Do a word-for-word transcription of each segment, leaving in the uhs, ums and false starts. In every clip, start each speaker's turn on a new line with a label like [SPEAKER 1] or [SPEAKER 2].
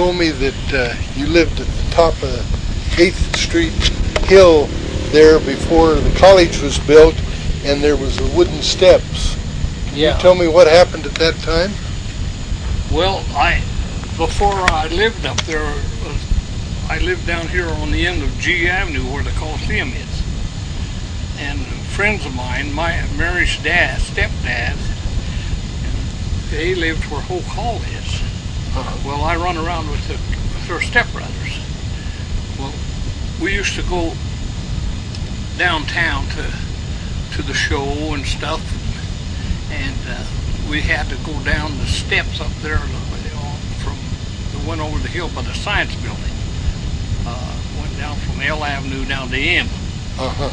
[SPEAKER 1] told me that uh, you lived at the top of eighth Street Hill there before the college was built, and there was the wooden steps. Can
[SPEAKER 2] Yeah.
[SPEAKER 1] you tell me what happened at that time?
[SPEAKER 2] Well, I before I lived up there, uh, I lived down here on the end of G Avenue where the Coliseum is. And friends of mine, my Mary's dad, stepdad, they lived where Hoke Hall is.
[SPEAKER 1] Uh-huh.
[SPEAKER 2] Well, I run around with, the, with her stepbrothers. Well, we used to go downtown to to the show and stuff, and uh, we had to go down the steps up there, you know, from we went over the hill by the Science Building. Uh, went down from L Avenue down to M.
[SPEAKER 1] Uh-huh.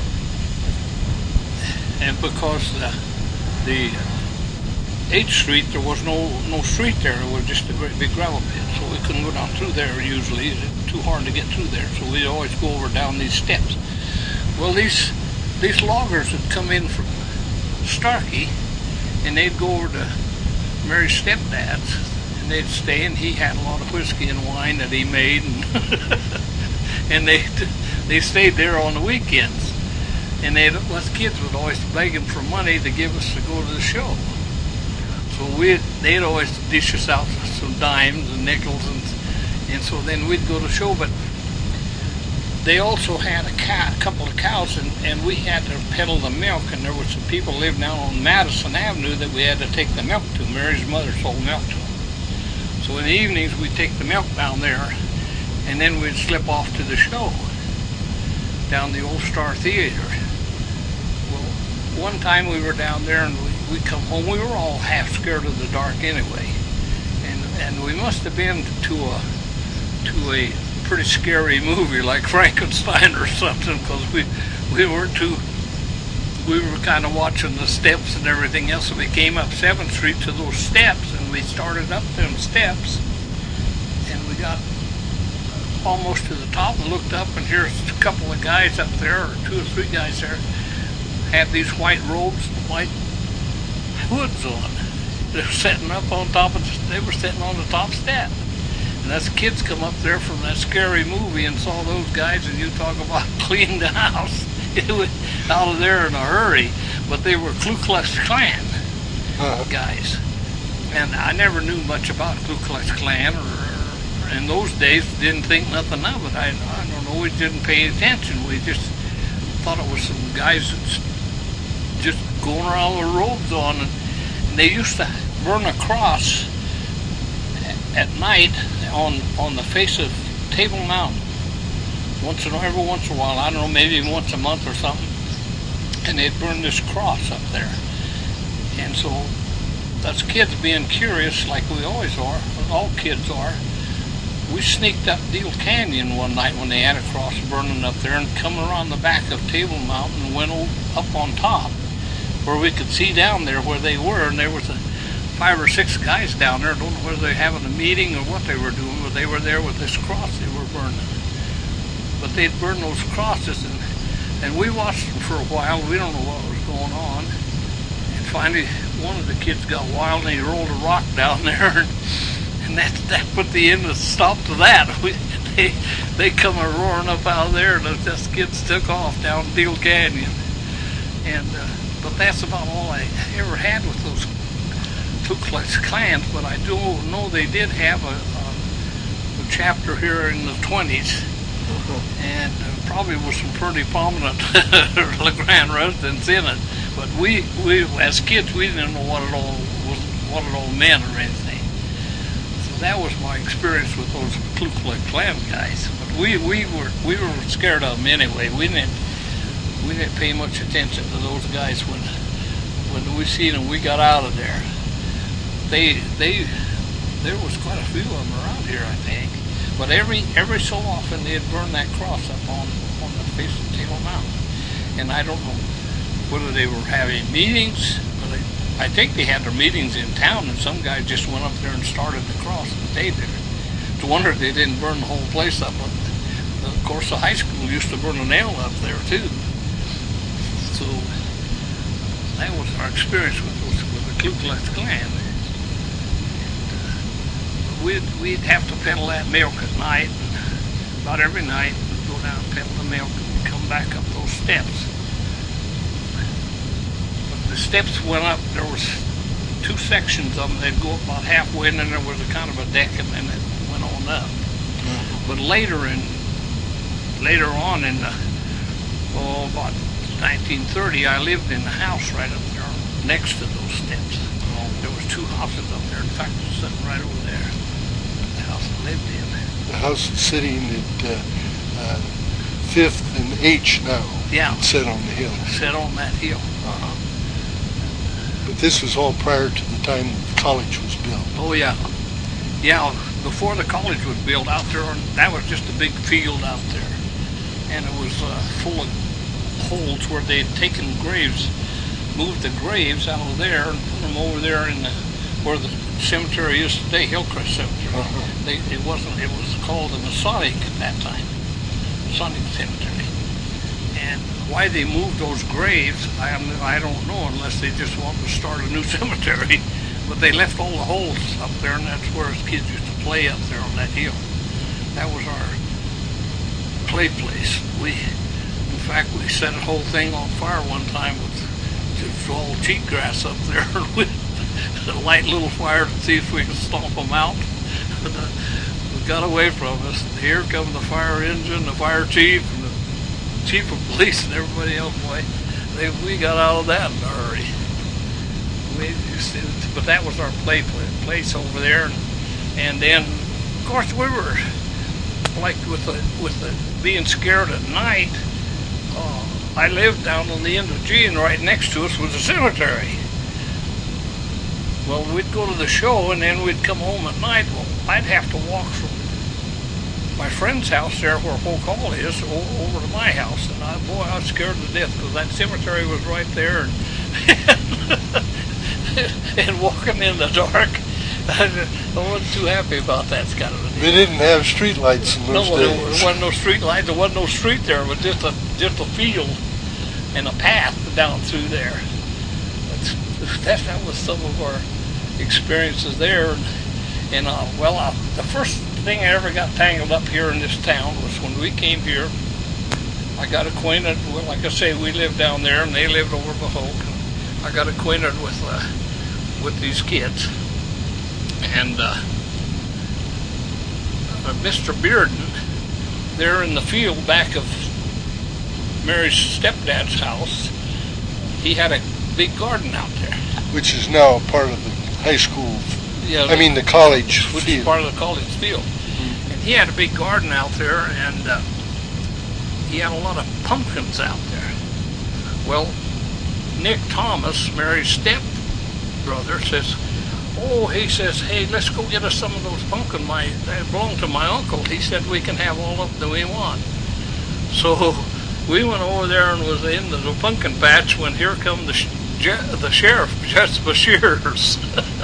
[SPEAKER 2] And because the, the eighth Street, there was no no street there. It was just a great big gravel pit, so we couldn't go down through there usually. It was too hard to get through there, so we'd always go over down these steps. Well, these these loggers would come in from Starkey, and they'd go over to Mary's stepdad's, and they'd stay, and he had a lot of whiskey and wine that he made, and and they they stayed there on the weekends. And they, us kids would always beg him for money to give us to go to the show. So we, they'd always dish us out some dimes and nickels, and and so then we'd go to the show. But they also had a, cow, a couple of cows, and, and we had to peddle the milk. And there were some people living down on Madison Avenue that we had to take the milk to. Mary's mother sold milk to them. So in the evenings we'd take the milk down there, and then we'd slip off to the show down the Old Star Theater. One time we were down there and we, we come home. We were all half scared of the dark anyway, and and we must have been to a to a pretty scary movie like Frankenstein or something, because we we were too we were kind of watching the steps and everything else. And we came up seventh Street to those steps, and we started up them steps, and we got almost to the top and looked up, and here's a couple of guys up there, or two or three guys there, had these white robes and white hoods on. They were sitting up on top of the, they were sitting on the top step. And us kids come up there from that scary movie and saw those guys, and you talk about cleaning the house. It was out of there in a hurry. But they were Ku Klux Klan uh-huh. guys. And I never knew much about Ku Klux Klan, or, or in those days didn't think nothing of it. I, I don't know, we didn't pay attention. We just thought it was some guys that just going around with robes on, and, and they used to burn a cross at, at night on on the face of Table Mountain. Once in every once in a while, I don't know, maybe once a month or something, and they'd burn this cross up there. And so, us kids being curious, like we always are, all kids are, we sneaked up Deal Canyon one night when they had a cross burning up there, and come around the back of Table Mountain and went up on top, where we could see down there where they were, and there was a five or six guys down there. I don't know whether they were having a meeting or what they were doing, but they were there with this cross they were burning. But they'd burn those crosses, and, and we watched them for a while. We don't know what was going on. And finally, one of the kids got wild, and he rolled a rock down there, and, and that that put the end of stop to that. We, they they come a roaring up out of there, and those kids took off down Deal Canyon. And uh, but that's about all I ever had with those Ku Klux Klans. But I do know they did have a, a, a chapter here in the twenties, mm-hmm. and uh, probably with some pretty prominent LeGrand residents in it. But we, we as kids, we didn't know what it all was, what it all meant or anything. So that was my experience with those Ku Klux Klan guys. But we, we were we were scared of them anyway. We didn't. We didn't pay much attention to those guys when when we seen them. We got out of there. They they there was quite a few of them around here, I think. But every every so often they'd burn that cross up on on the face of Table Mountain. And I don't know whether they were having meetings. But they, I think they had their meetings in town, and some guy just went up there and started the cross and stayed there. It's a wonder they didn't burn the whole place up. But of course, the high school used to burn a nail up there too. So that was our experience with, with the Ku Klux Klan. And, uh, we'd, we'd have to peddle that milk at night. About every night, we'd go down and peddle the milk and come back up those steps. But the steps went up, there was two sections of them. They'd go up about halfway, and then there was a kind of a deck, and then it went on up. Mm-hmm. But later in, later on in the, oh, about nineteen thirty, I lived in the house right up there next to those steps. There was two houses up there. In fact, it's sitting right over there. The house I lived in.
[SPEAKER 1] The house is sitting at uh, uh, Fifth and H now.
[SPEAKER 2] Yeah.
[SPEAKER 1] It's set on the hill.
[SPEAKER 2] Set on that hill.
[SPEAKER 1] Uh-huh. But this was all prior to the time the college was built.
[SPEAKER 2] Oh yeah, yeah. Before the college was built out there, that was just a big field out there, and it was uh, full of holes where they had taken graves. Moved the graves out of there and put them over there in the, where the cemetery is today, Hillcrest Cemetery. Uh-huh. They, it wasn't. It was called the Masonic at that time, Masonic Cemetery. And why they moved those graves, I I don't know, unless they just wanted to start a new cemetery. But they left all the holes up there, and that's where kids used to play up there on that hill. That was our play place. We, in fact, we set the whole thing on fire one time with. It's all cheatgrass up there, and we light little fire to see if we could stomp them out. And, uh, we got away from us. Here come the fire engine, the fire chief, and the chief of police, and everybody else. Boy, they, we got out of that in a hurry. We just, but that was our play place over there, and, and then, of course, we were like with the with the being scared at night. Uh, I lived down on the end of G, and right next to us was a cemetery. Well, we'd go to the show, and then we'd come home at night. Well, I'd have to walk from my friend's house there, where Folk Hall is, over to my house. And I, boy, I was scared to death, because that cemetery was right there. And, and walking in the dark, I wasn't too happy about that kind of a deal.
[SPEAKER 1] They didn't have street lights in those
[SPEAKER 2] no,
[SPEAKER 1] days.
[SPEAKER 2] There wasn't no street lights. There wasn't no street there. It was just a just a field and a path down through there. That that was some of our experiences there. And, and uh, well, uh, the first thing I ever got tangled up here in this town was when we came here. I got acquainted. Well, like I say, we lived down there, and they lived over by Hoke. I got acquainted with uh, with these kids. And uh, uh, Mister Bearden, there in the field back of Mary's stepdad's house, he had a big garden out there.
[SPEAKER 1] Which is now part of the high school,
[SPEAKER 2] yeah,
[SPEAKER 1] I mean the college
[SPEAKER 2] Which
[SPEAKER 1] field.
[SPEAKER 2] is part of the college field. Mm-hmm. And he had a big garden out there, and uh, he had a lot of pumpkins out there. Well, Nick Thomas, Mary's stepbrother, says, oh, he says, hey, let's go get us some of those pumpkins. My, they belong to my uncle. He said we can have all of them we want. So we went over there and was in the pumpkin patch when here come the sh- the sheriff, Judge Bashirs.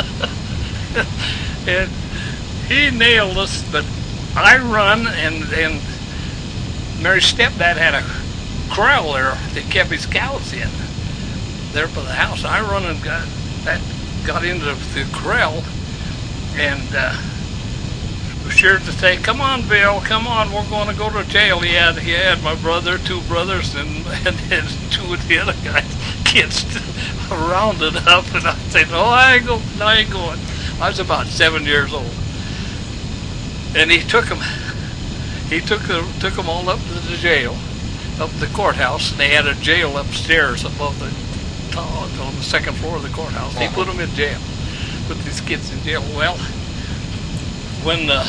[SPEAKER 2] And he nailed us, but I run, and, and Mary's stepdad had a corral there that kept his cows in, there by the house. I run and got that. got into the corral, and uh, Bashir to say, come on, Bill, come on, we're going to go to jail. He had, he had my brother, two brothers, and, and, and two of the other guys, kids, rounded up, and I said, oh, I ain't going, I ain't going. I was about seven years old. And he took them, he took them, took them all up to the jail, up to the courthouse, and they had a jail upstairs above the on the second floor of the courthouse. They put them in jail. Put these kids in jail. Well, when uh,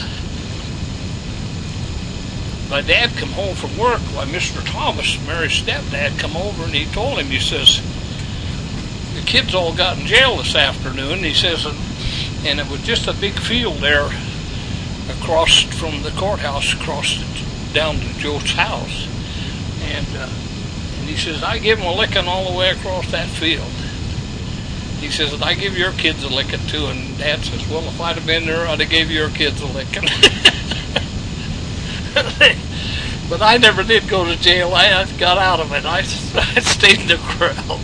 [SPEAKER 2] my dad come home from work, why Mister Thomas, Mary's stepdad, come over and he told him, he says, the kids all got in jail this afternoon. He says, and, and it was just a big field there across from the courthouse, across the, down to Joe's house. And uh, And he says, I give them a licking all the way across that field. He says, and I give your kids a licking too. And Dad says, well, if I'd have been there, I'd have gave your kids a licking. But I never did go to jail. I, I got out of it. I, I stayed in the corral.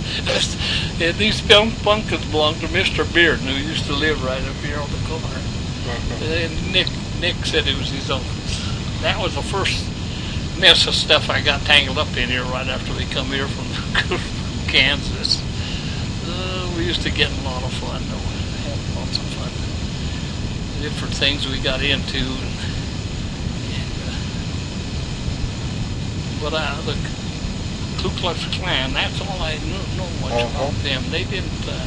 [SPEAKER 2] And these pumpkins belong to Mister Bearden, who used to live right up here on the corner. And Nick Nick said it was his uncle's. That was the first mess of stuff I got tangled up in here right after we come here from Kansas. Uh, we used to get a lot of fun, though. Have lots of fun. Different things we got into. And, and, uh, but uh, the Ku Klux Klan, that's all I know, know much uh-huh. about them. They didn't, uh,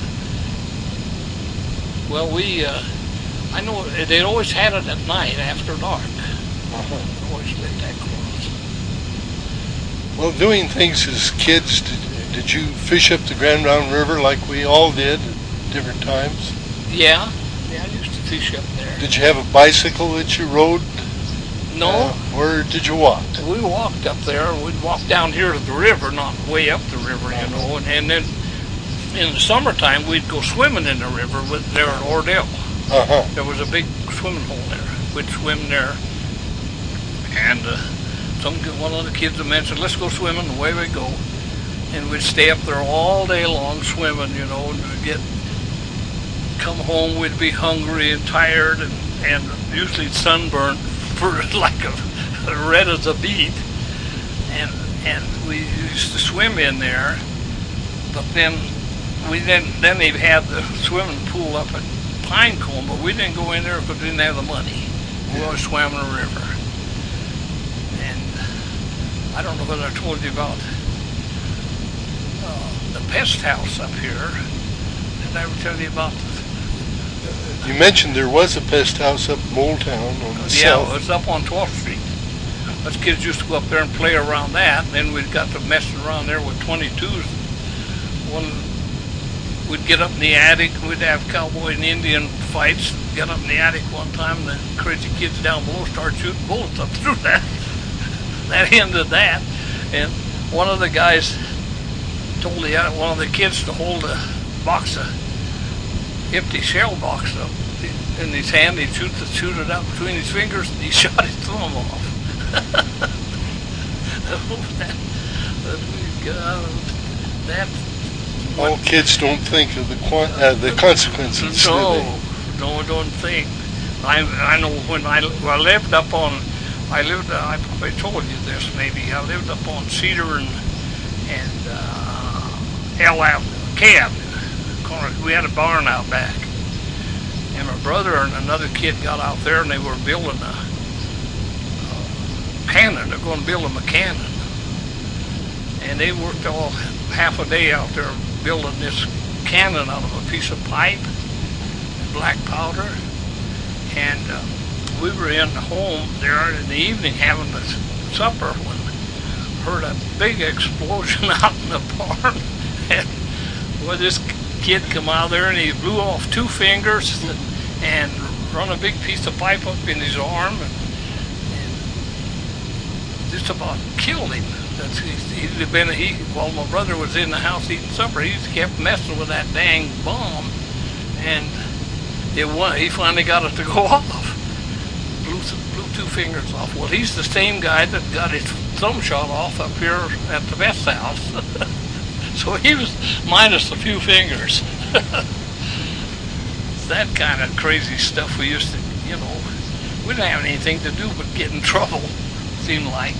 [SPEAKER 2] well, we, uh, I know they always had it at night after dark. Uh-huh. Always lit that close.
[SPEAKER 1] Well, doing things as kids, did, did you fish up the Grand Round River like we all did at different times?
[SPEAKER 2] Yeah, yeah, I used to fish up there.
[SPEAKER 1] Did you have a bicycle that you rode?
[SPEAKER 2] No.
[SPEAKER 1] Uh, or did you walk?
[SPEAKER 2] We walked up there. We'd walk down here to the river, not way up the river, you know, and, and then in the summertime we'd go swimming in the river with there at Ordell.
[SPEAKER 1] Uh-huh.
[SPEAKER 2] There was a big swimming hole there. We'd swim there, and uh, some one of the kids mentioned, let's go swimming, and away we go. And we'd stay up there all day long swimming, you know, and we'd get, come home, we'd be hungry and tired, and, and usually sunburned for like a, a red as a beet. And and we used to swim in there, but then we then then they had the swimming pool up at Pinecone, but we didn't go in there because we didn't have the money. We always swam in the river. I don't know whether I told you about uh, the pest house up here. Did I ever tell you about the...
[SPEAKER 1] You mentioned there was a pest house up in Moldtown on the
[SPEAKER 2] yeah,
[SPEAKER 1] south.
[SPEAKER 2] Yeah, it was up on twelfth street. Us kids used to go up there and play around that, and then we got to messing around there with twenty-twos. One, we'd get up in the attic, we'd have cowboy and Indian fights, get up in the attic one time, and the crazy kids down below started shooting bullets up through that. That ended that, and one of the guys told the, one of the kids to hold a box of empty shell box up in his hand. He'd shoot, the, shoot it out between his fingers, and he shot his thumb off. that, God, that
[SPEAKER 1] all kids don't think of the uh, the consequences.
[SPEAKER 2] No, no, don't think. I I know when I, well, I lived up on. I lived, uh, I probably told you this maybe, I lived up on Cedar and, and uh, L Avenue, K Avenue. We had a barn out back. And my brother and another kid got out there and they were building a, a cannon. They're going to build them a cannon. And they worked all half a day out there building this cannon out of a piece of pipe, black powder, and uh, we were in the home there in the evening having the supper when heard a big explosion out in the barn. And well, this kid come out there and he blew off two fingers and run a big piece of pipe up in his arm and, and just about killed him. That's, he'd have been, he, while my brother was in the house eating supper, he just kept messing with that dang bomb, and it won, he finally got it to go off. Blew, blew two fingers off. Well, he's the same guy that got his thumb shot off up here at the Best house. So he was minus a few fingers. That kind of crazy stuff we used to, you know, we didn't have anything to do but get in trouble, seemed like.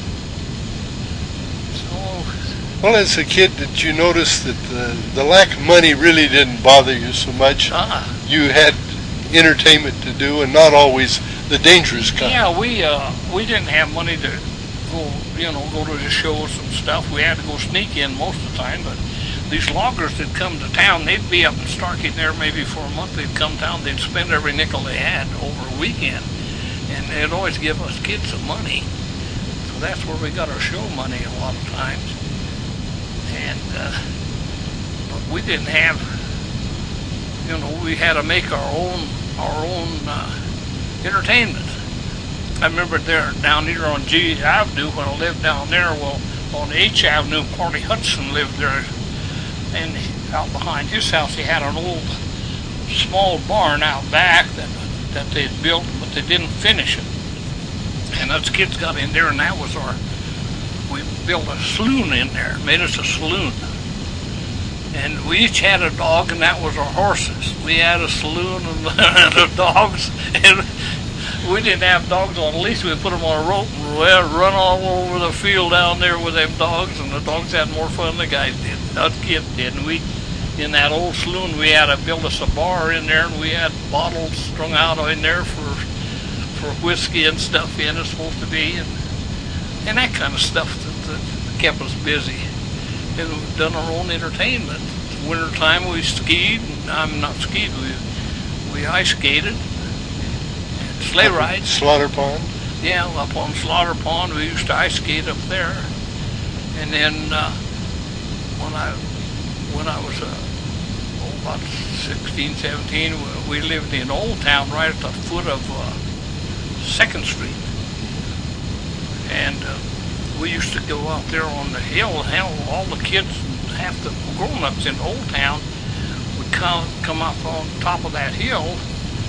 [SPEAKER 2] So,
[SPEAKER 1] well, as a kid, did you notice that the, the lack of money really didn't bother you so much?
[SPEAKER 2] Uh,
[SPEAKER 1] you had entertainment to do and not always the dangerous kind.
[SPEAKER 2] Yeah, we uh, we didn't have money to go, you know, go to the shows and stuff. We had to go sneak in most of the time, but these loggers that come to town, they'd be up in Starkey there maybe for a month. They'd come down, they'd spend every nickel they had over a weekend, and they'd always give us kids some money. So that's where we got our show money a lot of times. And uh, but we didn't have, you know, we had to make our own our own uh, entertainment. I remember there down here on G Avenue when I lived down there. Well, on H Avenue, Party Hudson lived there, and out behind his house he had an old small barn out back that that they'd built, but they didn't finish it. And us kids got in there, and that was our. We built a saloon in there, made us a saloon. And we each had a dog, and that was our horses. We had a saloon and the dogs, and we didn't have dogs on a leash. We put them on a rope and we'd run all over the field down there with them dogs, and the dogs had more fun than the guys did. Us kids did. And we, in that old saloon, we had to build us a bar in there, and we had bottles strung out in there for for whiskey and stuff in it's supposed to be, and and that kind of stuff that, that kept us busy. And we've done our own entertainment. Winter time we skied. I'm not skied. We we ice skated. Sleigh rides.
[SPEAKER 1] Slaughter Pond.
[SPEAKER 2] Yeah, up on Slaughter Pond, we used to ice skate up there. And then uh, when I when I was uh, oh, about sixteen, seventeen, we lived in Old Town, right at the foot of uh, Second Street, and uh, we used to go out there on the hill. Hell, all the kids, half the grown-ups in Old Town, would come come up on top of that hill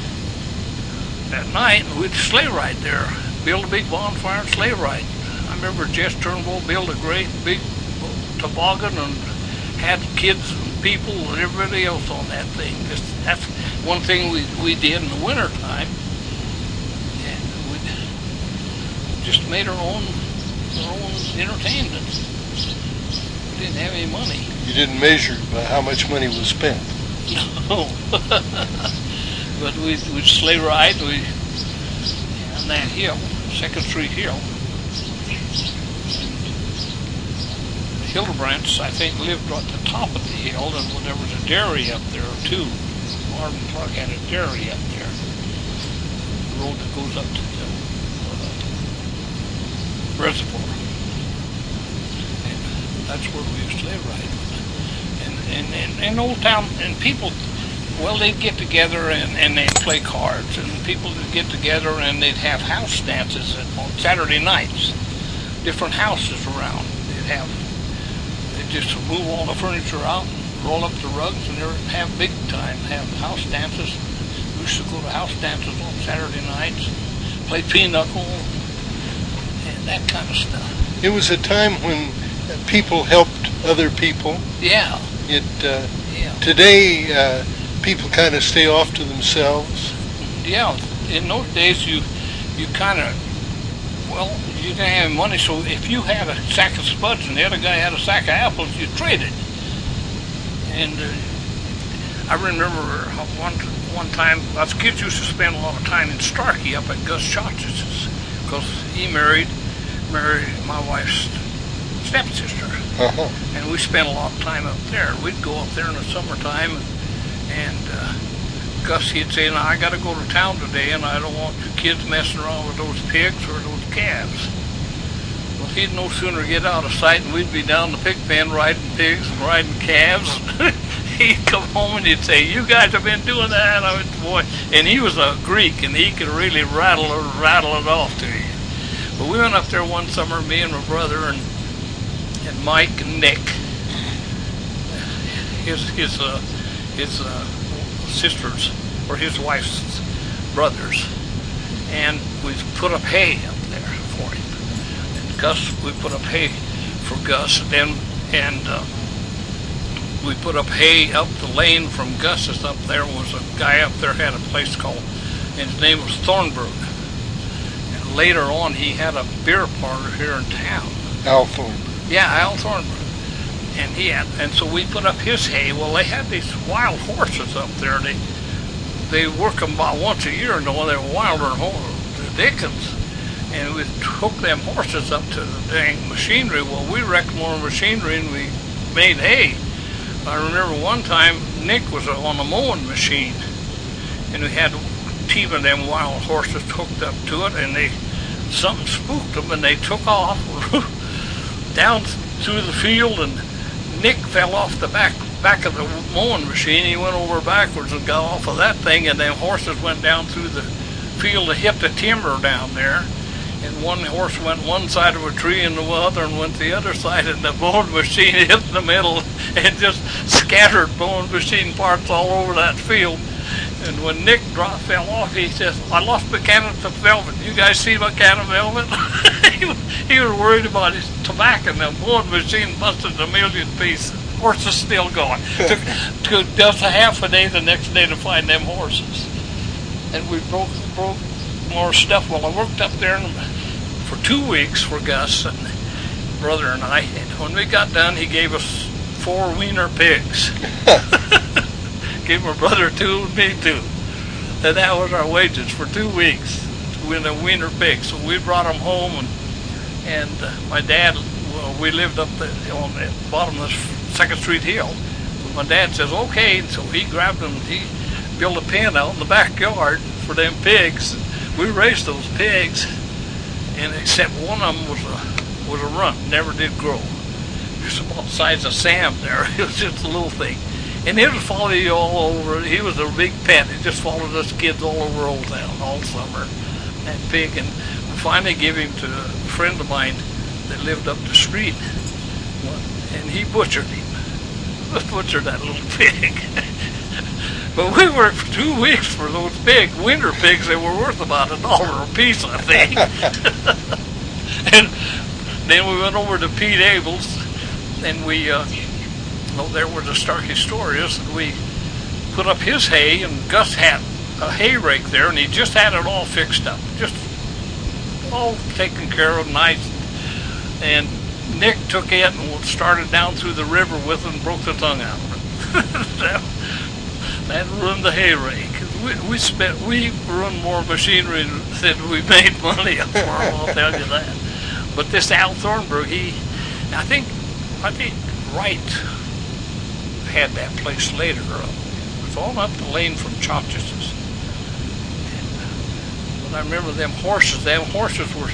[SPEAKER 2] at night, and we'd sleigh ride there, build a big bonfire and sleigh ride. I remember Jess Turnbull built a great big toboggan and had kids and people and everybody else on that thing. Just, that's one thing we we did in the winter time. And we just made our own our own entertainment. We didn't have any money.
[SPEAKER 1] You didn't measure by how much money was spent.
[SPEAKER 2] No. But we'd, we'd sleigh ride we, on that hill, Second Street Hill. Hildebrandt, I think, lived at the top of the hill, and there was a dairy up there, too. Marvin Clark had a dairy up there. The road that goes up to the uh, reservoir. And that's where we used to sleigh ride. And, and, and, and Old Town, and people... Well, they'd get together and, and they'd play cards, and people would get together and they'd have house dances on Saturday nights. Different houses around. They'd have, they'd just move all the furniture out, and roll up the rugs, and they'd have big time, have house dances. We used to go to house dances on Saturday nights, play pinochle, and that kind of stuff.
[SPEAKER 1] It was a time when people helped other people.
[SPEAKER 2] Yeah.
[SPEAKER 1] It uh,
[SPEAKER 2] yeah.
[SPEAKER 1] Today. Uh, People kind of stay off to themselves.
[SPEAKER 2] Yeah, in those days you you kind of, well, you didn't have money, so if you had a sack of spuds and the other guy had a sack of apples, you traded. And uh, I remember one one time, us kids used to spend a lot of time in Starkey up at Gus Schotz's, because he married married my wife's stepsister.
[SPEAKER 1] Uh-huh.
[SPEAKER 2] And we spent a lot of time up there. We'd go up there in the summertime, and And uh, Gus, he'd say, "Now I got to go to town today, and I don't want you kids messing around with those pigs or those calves." Well, he'd no sooner get out of sight, and we'd be down the pig pen riding pigs and riding calves. He'd come home and he'd say, "You guys have been doing that." I went, "Boy," and he was a Greek, and he could really rattle or rattle it off to you. But we went up there one summer, me and my brother and and Mike and Nick. His his uh. his uh, sisters, or his wife's brothers, and we put up hay up there for him. And Gus, we put up hay for Gus, and, and uh, we put up hay up the lane from Gus's up there. Was a guy up there had a place called, and his name was Thornburg. And later on, he had a beer parlor here in town.
[SPEAKER 1] Al Thornburg.
[SPEAKER 2] Yeah, Al Thornburg. And he had, and so we put up his hay. Well, they had these wild horses up there. They they work them about once a year, and they were wilder than the dickens. And we took them horses up to the dang machinery. Well, we wrecked more machinery, and we made hay. I remember one time Nick was on a mowing machine, and we had a team of them wild horses hooked up to it, and they something spooked them, and they took off down through the field, and Nick fell off the back back of the mowing machine. He went over backwards and got off of that thing, and then horses went down through the field to hit the timber down there. And one horse went one side of a tree, and the other one went the other side, and the mowing machine hit in the middle and just scattered mowing machine parts all over that field. And when Nick dropped, fell off, he says, "I lost my can of velvet. You guys see my can of velvet?" he, was, he was worried about his tobacco, and the mowing machine busted a million pieces. horses still going. took, took just a half a day the next day to find them horses. And we broke broke more stuff. Well, I worked up there for two weeks for Gus and brother and I. And when we got done, he gave us four wiener pigs. Gave my brother two and me two. And that was our wages for two weeks to win a wiener pig. So we brought them home, and and uh, my dad, well, we lived up the, on the bottom of the Second Street Hill. So my dad says, okay, and so he grabbed them, he built a pen out in the backyard for them pigs. We raised those pigs, and except one of them was a, was a runt, never did grow. Just about the size of Sam there. It was just a little thing. And he would follow you all over. He was a big pet. He just followed us kids all over Old Town all summer. That pig, and we finally gave him to a friend of mine that lived up the street, and he butchered him. Butchered that little pig. But we worked for two weeks for those big winter pigs. They were worth about a dollar a piece, I think. And then we went over to Pete Abel's, and we, uh, well, there where the Starkey store is, and we put up his hay, and Gus had a hay rake there, and he just had it all fixed up, just all taken care of nice. And Nick took it and started down through the river with it and broke the tongue out of it. that, that ruined the hay rake. We, we spent, we run more machinery than we made money up for, I'll tell you that. But this Al Thornburg, he, I think, I think Wright had that place later. It was all up the lane from Chaches's. And I remember them horses. Them horses were,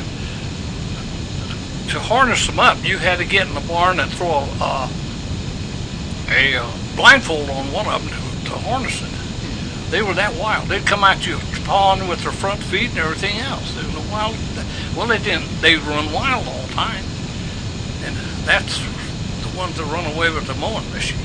[SPEAKER 2] to harness them up, you had to get in the barn and throw a, uh, a uh, blindfold on one of them to, to harness it. They were that wild. They'd come at you pawing with their front feet and everything else. They were wild. Well, they didn't. They run wild all the time. And that's the ones that run away with the mowing machine.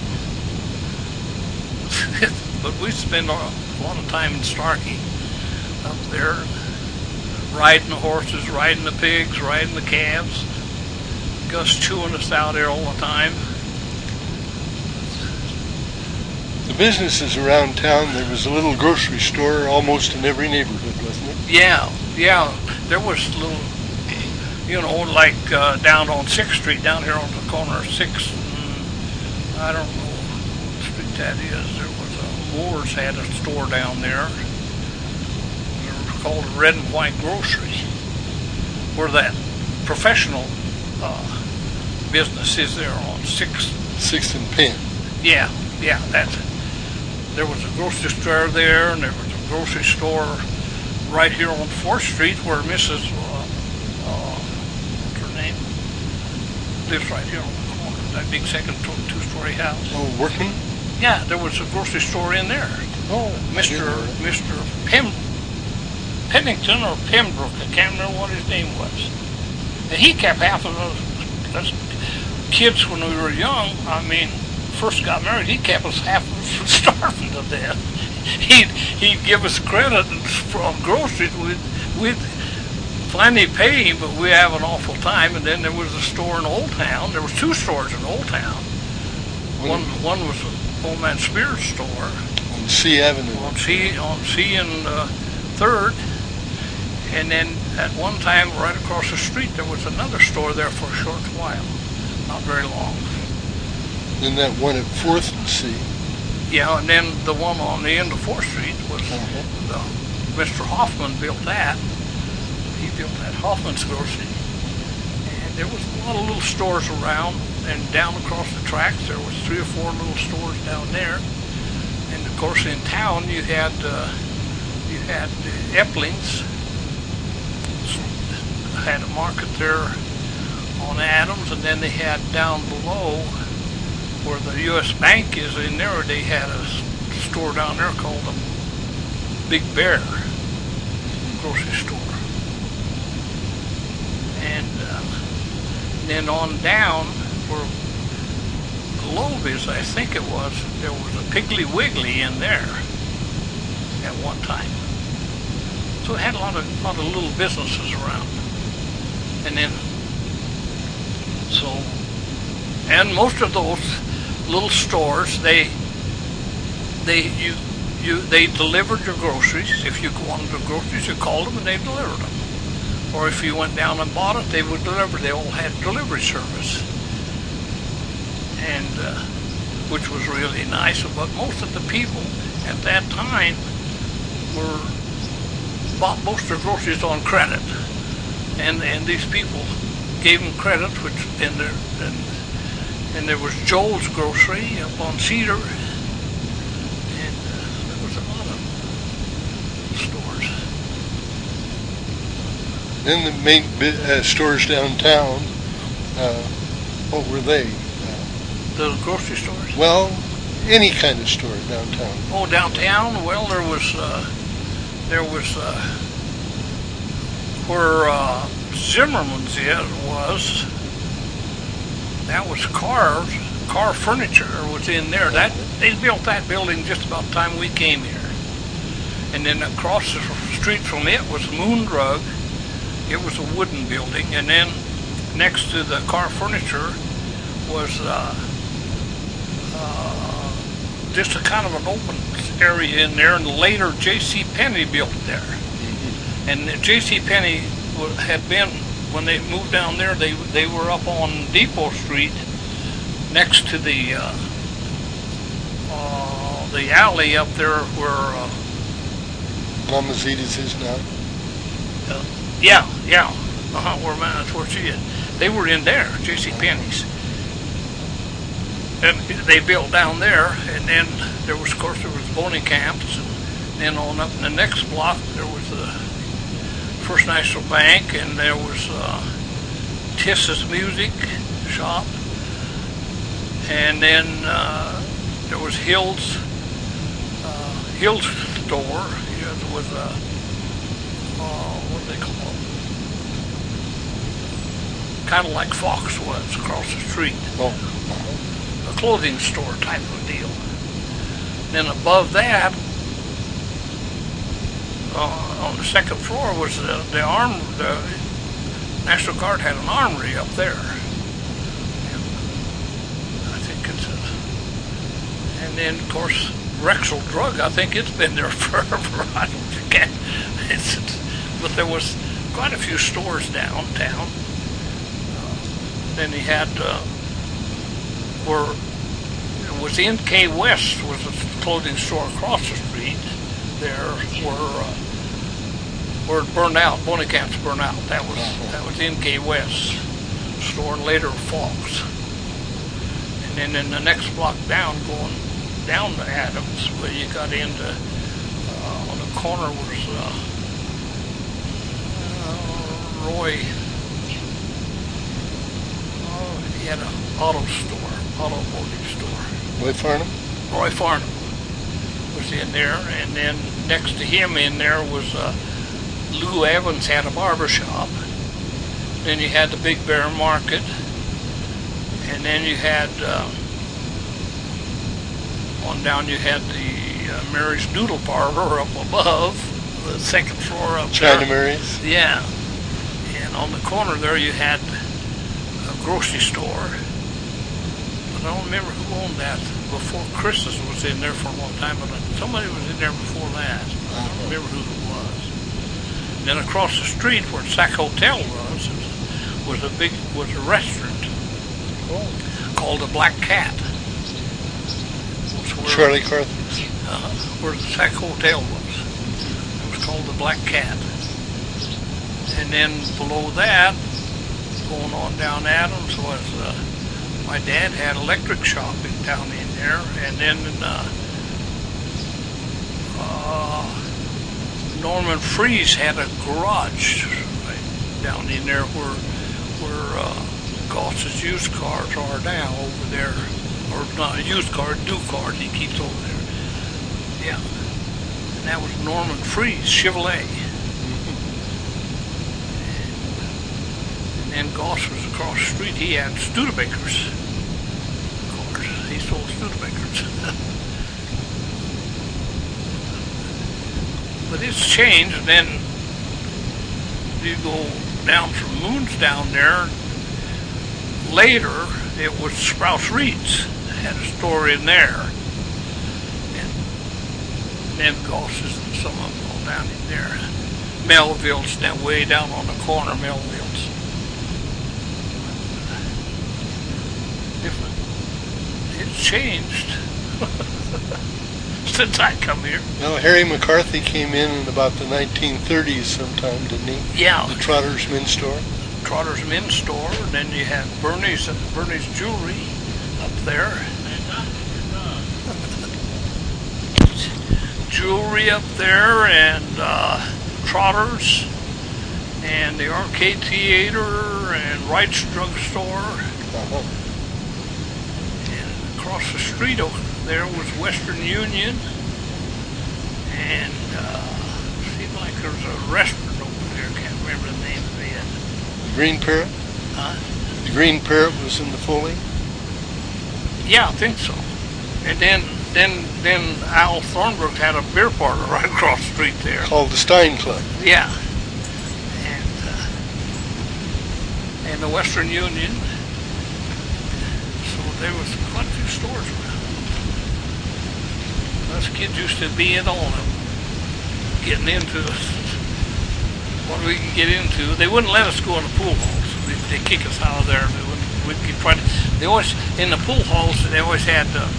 [SPEAKER 2] But we spend a lot of time in Starkey up there, riding the horses, riding the pigs, riding the calves. Gus chewing us out there all the time.
[SPEAKER 1] The businesses around town, there was a little grocery store almost in every neighborhood, wasn't it?
[SPEAKER 2] Yeah, yeah. There was a little, you know, like uh, down on sixth Street, down here on the corner of sixth and I don't know what street that is. There was a Moore's had a store down there. It was called Red and White Grocery, where that professional uh, business is there on sixth.
[SPEAKER 1] sixth and Penn.
[SPEAKER 2] Yeah, yeah, that's it. There was a grocery store there, and there was a grocery store right here on fourth Street where Missus Uh, uh, what's her name? Lives right here on the corner, that big second two-story house.
[SPEAKER 1] Oh, Workman?
[SPEAKER 2] Yeah, there was a grocery store in there.
[SPEAKER 1] Oh,
[SPEAKER 2] Mister Mister Pem, Pennington or Pembroke, I can't remember what his name was. And he kept half of us, us kids when we were young. I mean, first got married, he kept us half of us from starving to death. He'd, he'd give us credit from groceries. We'd, we'd finally pay him, but we have an awful time. And then there was a store in Old Town. There was two stores in Old Town. One one was a Old Man Spears store.
[SPEAKER 1] On C Avenue.
[SPEAKER 2] On C, on C and uh, third. And then at one time, right across the street, there was another store there for a short while. Not very long.
[SPEAKER 1] Then that one at fourth and C.
[SPEAKER 2] Yeah, and then the one on the end of fourth Street was,
[SPEAKER 1] Uh-huh.
[SPEAKER 2] uh, Mister Hoffman built that. He built that Hoffman's Grocery. And there was a lot of little stores around, and down across the tracks there was three or four little stores down there. And of course in town you had uh, you had uh, Epling's, had a market there on Adams, and then they had down below where the U S Bank is in there, they had a store down there called the Big Bear grocery store. And uh, then on down where Globe is, I think it was, there was a Piggly Wiggly in there at one time. So it had a lot of, lot of little businesses around. And then, so, and most of those little stores. They they you you they delivered your groceries. If you wanted the groceries, you called them and they delivered them. Or if you went down and bought it, they would deliver. They all had delivery service, and uh, which was really nice. But most of the people at that time were bought most of their groceries on credit, and and these people gave them credit, which and there and, and there was Joel's Grocery up on Cedar, and uh, there was a lot of stores.
[SPEAKER 1] Then the main uh, stores downtown, uh, what were they? Uh,
[SPEAKER 2] the grocery stores?
[SPEAKER 1] Well, any kind of store downtown.
[SPEAKER 2] Oh, downtown? Well, there was, uh, there was, uh, where uh, Zimmerman's it was, that was Carr's, Carr Furniture was in there. That they built that building just about the time we came here. And then across the street from it was Moon Drug. It was a wooden building, and then next to the Carr Furniture was uh, uh, just a kind of an open area in there, and later J C Penney built there. Mm-hmm. And J C Penney had been, when they moved down there, they they were up on Depot Street next to the uh, uh, the alley up there where uh,
[SPEAKER 1] Mama Zita's is now.
[SPEAKER 2] Uh, Yeah, yeah. Uh-huh, where that's where she is. They were in there, J C Penney's. And they built down there, and then there was, of course, there was boating camps, and then on up in the next block, there was the First National Bank, and there was uh, Tiss's Music Shop, and then uh, there was Hill's, uh, Hill's store. You know, there was a, uh, what do they call it? Kind of like Fox was across the street.
[SPEAKER 1] Oh.
[SPEAKER 2] A clothing store type of deal. Then above that, uh, on the second floor was the, the arm. The National Guard had an armory up there. And I think it's a, and then of course Rexall Drug. I think it's been there forever. I don't forget. It's, it's, but there was quite a few stores downtown. Then he had uh, where it was N K West was a clothing store across the street there where uh, where it burned out, Bonnecamp's burned out. That was that was N K West store, and later Fox. And then in the next block down, going down to Adams, where you got into uh, on the corner was uh, uh, Roy. He had an auto store, automotive store.
[SPEAKER 1] Roy Farnham?
[SPEAKER 2] Roy Farnham was in there, and then next to him in there was uh, Lou Evans had a barber shop. Then you had the Big Bear Market, and then you had uh, on down you had the uh, Mary's Noodle Parlor up above, the second floor up
[SPEAKER 1] China
[SPEAKER 2] there.
[SPEAKER 1] Mary's?
[SPEAKER 2] Yeah, and on the corner there you had grocery store, but I don't remember who owned that before. Chris's was in there for a long time, but somebody was in there before that. I don't remember who it was. And then across the street where Sac Hotel was, was a big was a restaurant oh. called the Black Cat. Where,
[SPEAKER 1] Charlie Carth's.
[SPEAKER 2] Uh, where the Sac Hotel was. It was called the Black Cat. And then below that, going on down Adams was uh, my dad had electric shopping down in there, and then uh, uh, Norman Freeze had a garage right down in there where where uh, Goss's used cars are now over there, or not a used car, new cars he keeps over there. Yeah, and that was Norman Freeze Chevrolet. And Goss was across the street. He had Studebakers. Of course, he sold Studebakers. But it's changed. And then you go down from Moon's down there. Later, it was Sprouse Reed's had a store in there. And then Gosses and some of them all down in there. Melville's down way down on the corner, Melville's. Different. It's changed since I come here.
[SPEAKER 1] Now, Harry McCarthy came in in about the nineteen thirties sometime, didn't he?
[SPEAKER 2] Yeah.
[SPEAKER 1] The Trotter's Men's Store.
[SPEAKER 2] Trotter's Men's Store, and then you had Bernie's and Bernie's Jewelry up there. Jewelry up there, and uh, Trotter's, and the Arcade Theater, and Wright's Drugstore.
[SPEAKER 1] Uh-huh.
[SPEAKER 2] And across the street over there was Western Union, and uh, seemed like there was a restaurant over there. Can't remember the name of it.
[SPEAKER 1] The Green Parrot?
[SPEAKER 2] Huh?
[SPEAKER 1] The Green Parrot was in the Foley?
[SPEAKER 2] Yeah, I think so. And then then then Al Thornburg had a beer parlor right across the street there.
[SPEAKER 1] Called the Stein Club.
[SPEAKER 2] Yeah. And uh, and the Western Union. So there was quite a few stores around. Us kids used to be in on them, getting into what we could get into. They wouldn't let us go in the pool halls. They, they kick us out of there. They wouldn't. We'd get trying to, they always in the pool halls. They always had uh,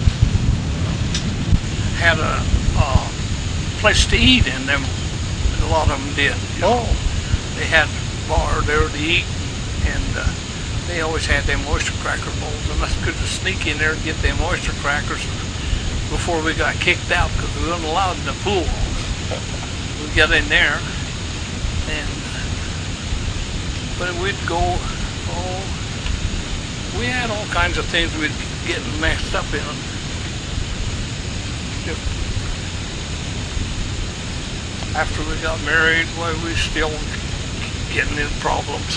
[SPEAKER 2] had a uh, place to eat in them. A lot of them did. You know.
[SPEAKER 1] Oh.
[SPEAKER 2] They had bar there to eat, and uh, they always had them oyster cracker bowls. And us could just sneak in there and get them oyster crackers before we got kicked out, because we weren't allowed in the pool halls. We got in there, and but we'd go. Oh, we had all kinds of things we'd get messed up in. Just after we got married, why we still getting in problems.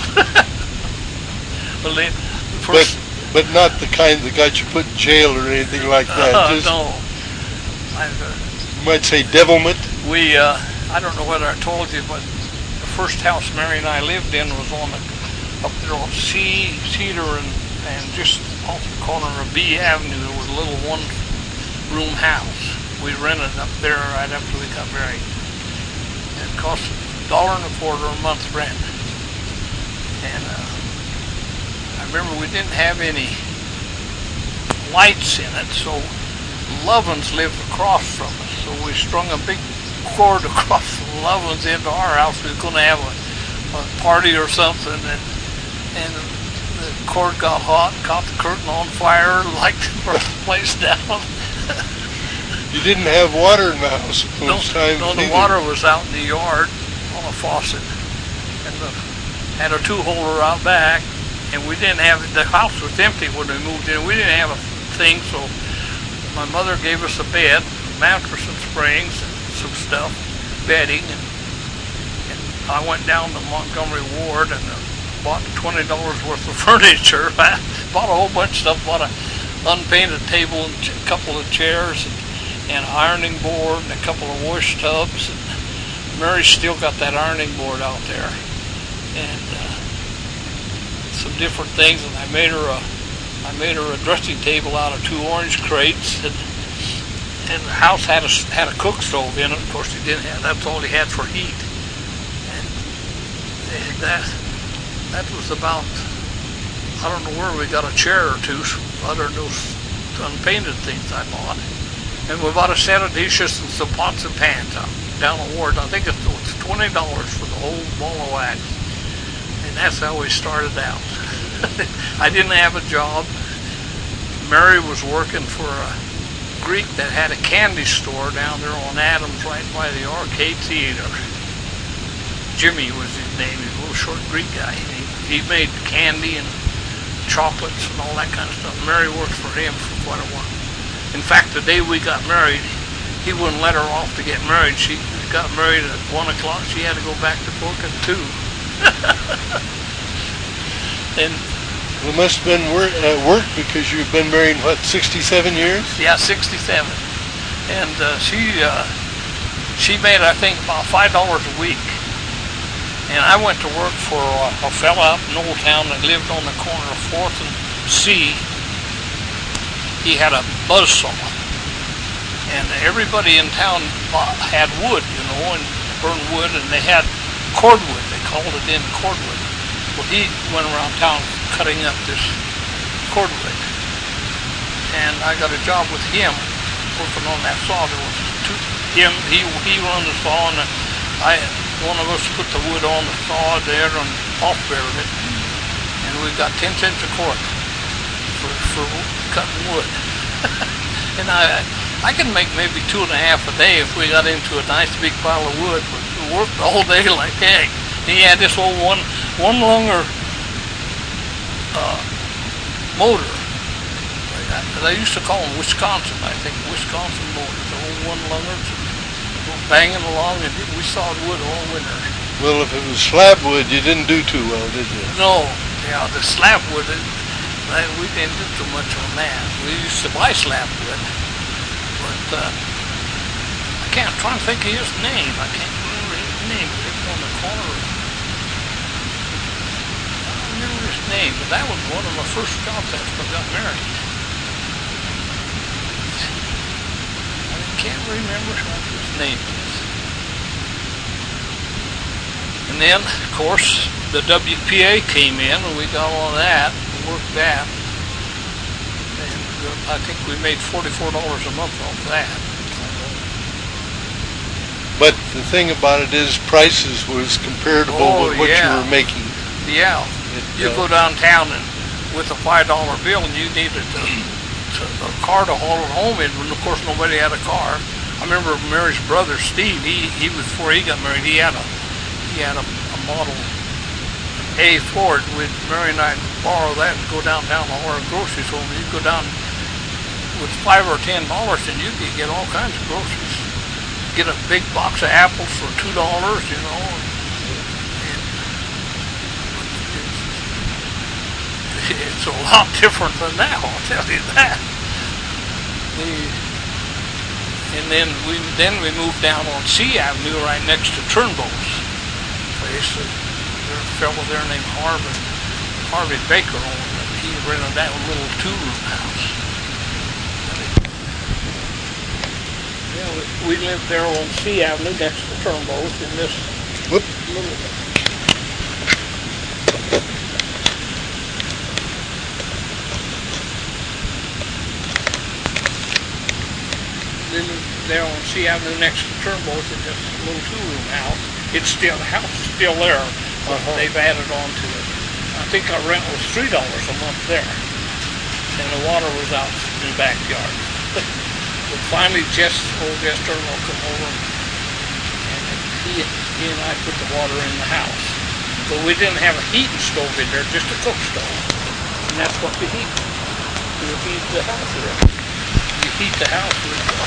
[SPEAKER 2] Well, then, first,
[SPEAKER 1] but, but not the kind that got you put in jail or anything like that.
[SPEAKER 2] Uh,
[SPEAKER 1] Just,
[SPEAKER 2] no. I, uh,
[SPEAKER 1] you might say devilment.
[SPEAKER 2] we, uh, I don't know whether I told you, but the first house Mary and I lived in was on the, up there on C, Cedar and, and just off the corner of B Avenue. There was a little one-room house. We rented up there right after we got married. It cost a dollar and a quarter a month rent. And uh, I remember we didn't have any lights in it, so Lovins lived across from us. So we strung a big cord across from Lovins into our house. We were going to have a, a party or something, and, and the cord got hot, caught the curtain on fire, lighted the place down.
[SPEAKER 1] You didn't have water in the house at those
[SPEAKER 2] no,
[SPEAKER 1] times.
[SPEAKER 2] No, the
[SPEAKER 1] either.
[SPEAKER 2] water was out in the yard on a faucet, and the, had a two-holder out back, and we didn't have, the house was empty when we moved in. We didn't have a thing, so my mother gave us a bed, mattress and springs, and some stuff, bedding, and, and I went down to Montgomery Ward and uh, bought twenty dollars worth of furniture. I bought a whole bunch of stuff, bought a unpainted table and a couple of chairs, and and an ironing board and a couple of wash tubs. And Mary's still got that ironing board out there, and uh, some different things. And I made her a, I made her a dressing table out of two orange crates. And, and the house had a had a cook stove in it. Of course, he didn't have. That's all he had for heat. And, and that that was about. I don't know where we got a chair or two, other than those unpainted things I bought. And we bought a set of dishes and some pots and pans out down the ward. I think it was twenty dollars for the whole ball of wax. And that's how we started out. I didn't have a job. Mary was working for a Greek that had a candy store down there on Adams, right by the Arcade Theater. Jimmy was his name. He was a little short Greek guy. He, he made candy and chocolates and all that kind of stuff. Mary worked for him for quite a while. In fact, the day we got married, he wouldn't let her off to get married. She got married at one o'clock. She had to go back to work at two. And
[SPEAKER 1] well, it must have been work, uh, work because you've been married, what, sixty-seven years?
[SPEAKER 2] Yeah, sixty-seven. And uh, she uh, she made, I think, about five dollars a week. And I went to work for uh, a fella up in Old Town that lived on the corner of fourth and C. he had a buzz saw, and everybody in town had wood, you know, and burned wood, and they had cordwood. They called it in cordwood. Well, he went around town cutting up this cordwood, and I got a job with him working on that saw. There was two, him, he he run the saw, and I, one of us put the wood on the saw there and off-barreled it, and we got ten cents a cord for, for cutting wood. And I I can make maybe two and a half a day if we got into a nice big pile of wood, but we worked all day like heck. He had this old one, one lunger uh, motor. They used to call them Wisconsin, I think, Wisconsin motors, the old one lunger, banging along, and we sawed wood all winter.
[SPEAKER 1] Well, if it was slab wood, you didn't do too well, did you?
[SPEAKER 2] No, yeah, the slab wood, it, we didn't do too much on that. We used to buy slab wood, but uh, I can't, I'm trying to think of his name. I can't remember his name. It's on the corner. I don't remember his name, but that was one of my first jobs after I got married. I can't remember what his name is. And then, of course, the W P A came in, and we got all of that, and worked that. And uh, I think we made forty-four dollars a month off that.
[SPEAKER 1] But the thing about it is, prices was comparable
[SPEAKER 2] Oh,
[SPEAKER 1] with what
[SPEAKER 2] yeah.
[SPEAKER 1] you were making.
[SPEAKER 2] Yeah.
[SPEAKER 1] It,
[SPEAKER 2] You
[SPEAKER 1] uh,
[SPEAKER 2] go downtown and with a five dollar bill, and you needed to, to, a car to haul it home in, and of course nobody had a car. I remember Mary's brother Steve. He he was before he got married. He had a he had a, a Model A Ford. With Mary and I borrow that and go downtown and order groceries home. You go down with five or ten dollars, and you could get all kinds of groceries. Get a big box of apples for two dollars, you know. And it's, it's a lot different than now, I'll tell you that. The, And then we then we moved down on C Avenue right next to Turnbow's place. There's a fellow there named Harvey, Harvey Baker owned it. He rented that little two-room house. Yeah, we, we lived there on C Avenue next to Turnbow's in this
[SPEAKER 1] Whoop.
[SPEAKER 2] little... There on C Avenue next to Turnbow's in this little two-room house. It's still, the house is still there, but
[SPEAKER 1] Uh-huh.
[SPEAKER 2] they've added on to it. I think our rent was three dollars a month there, and the water was out in the backyard. But finally, Jess, old Jess Turlow come over, and he, he and I put the water in the house. But we didn't have a heating stove in there, just a cook stove, and that's what we heat. We heat the house with. You heat the house with. Uh,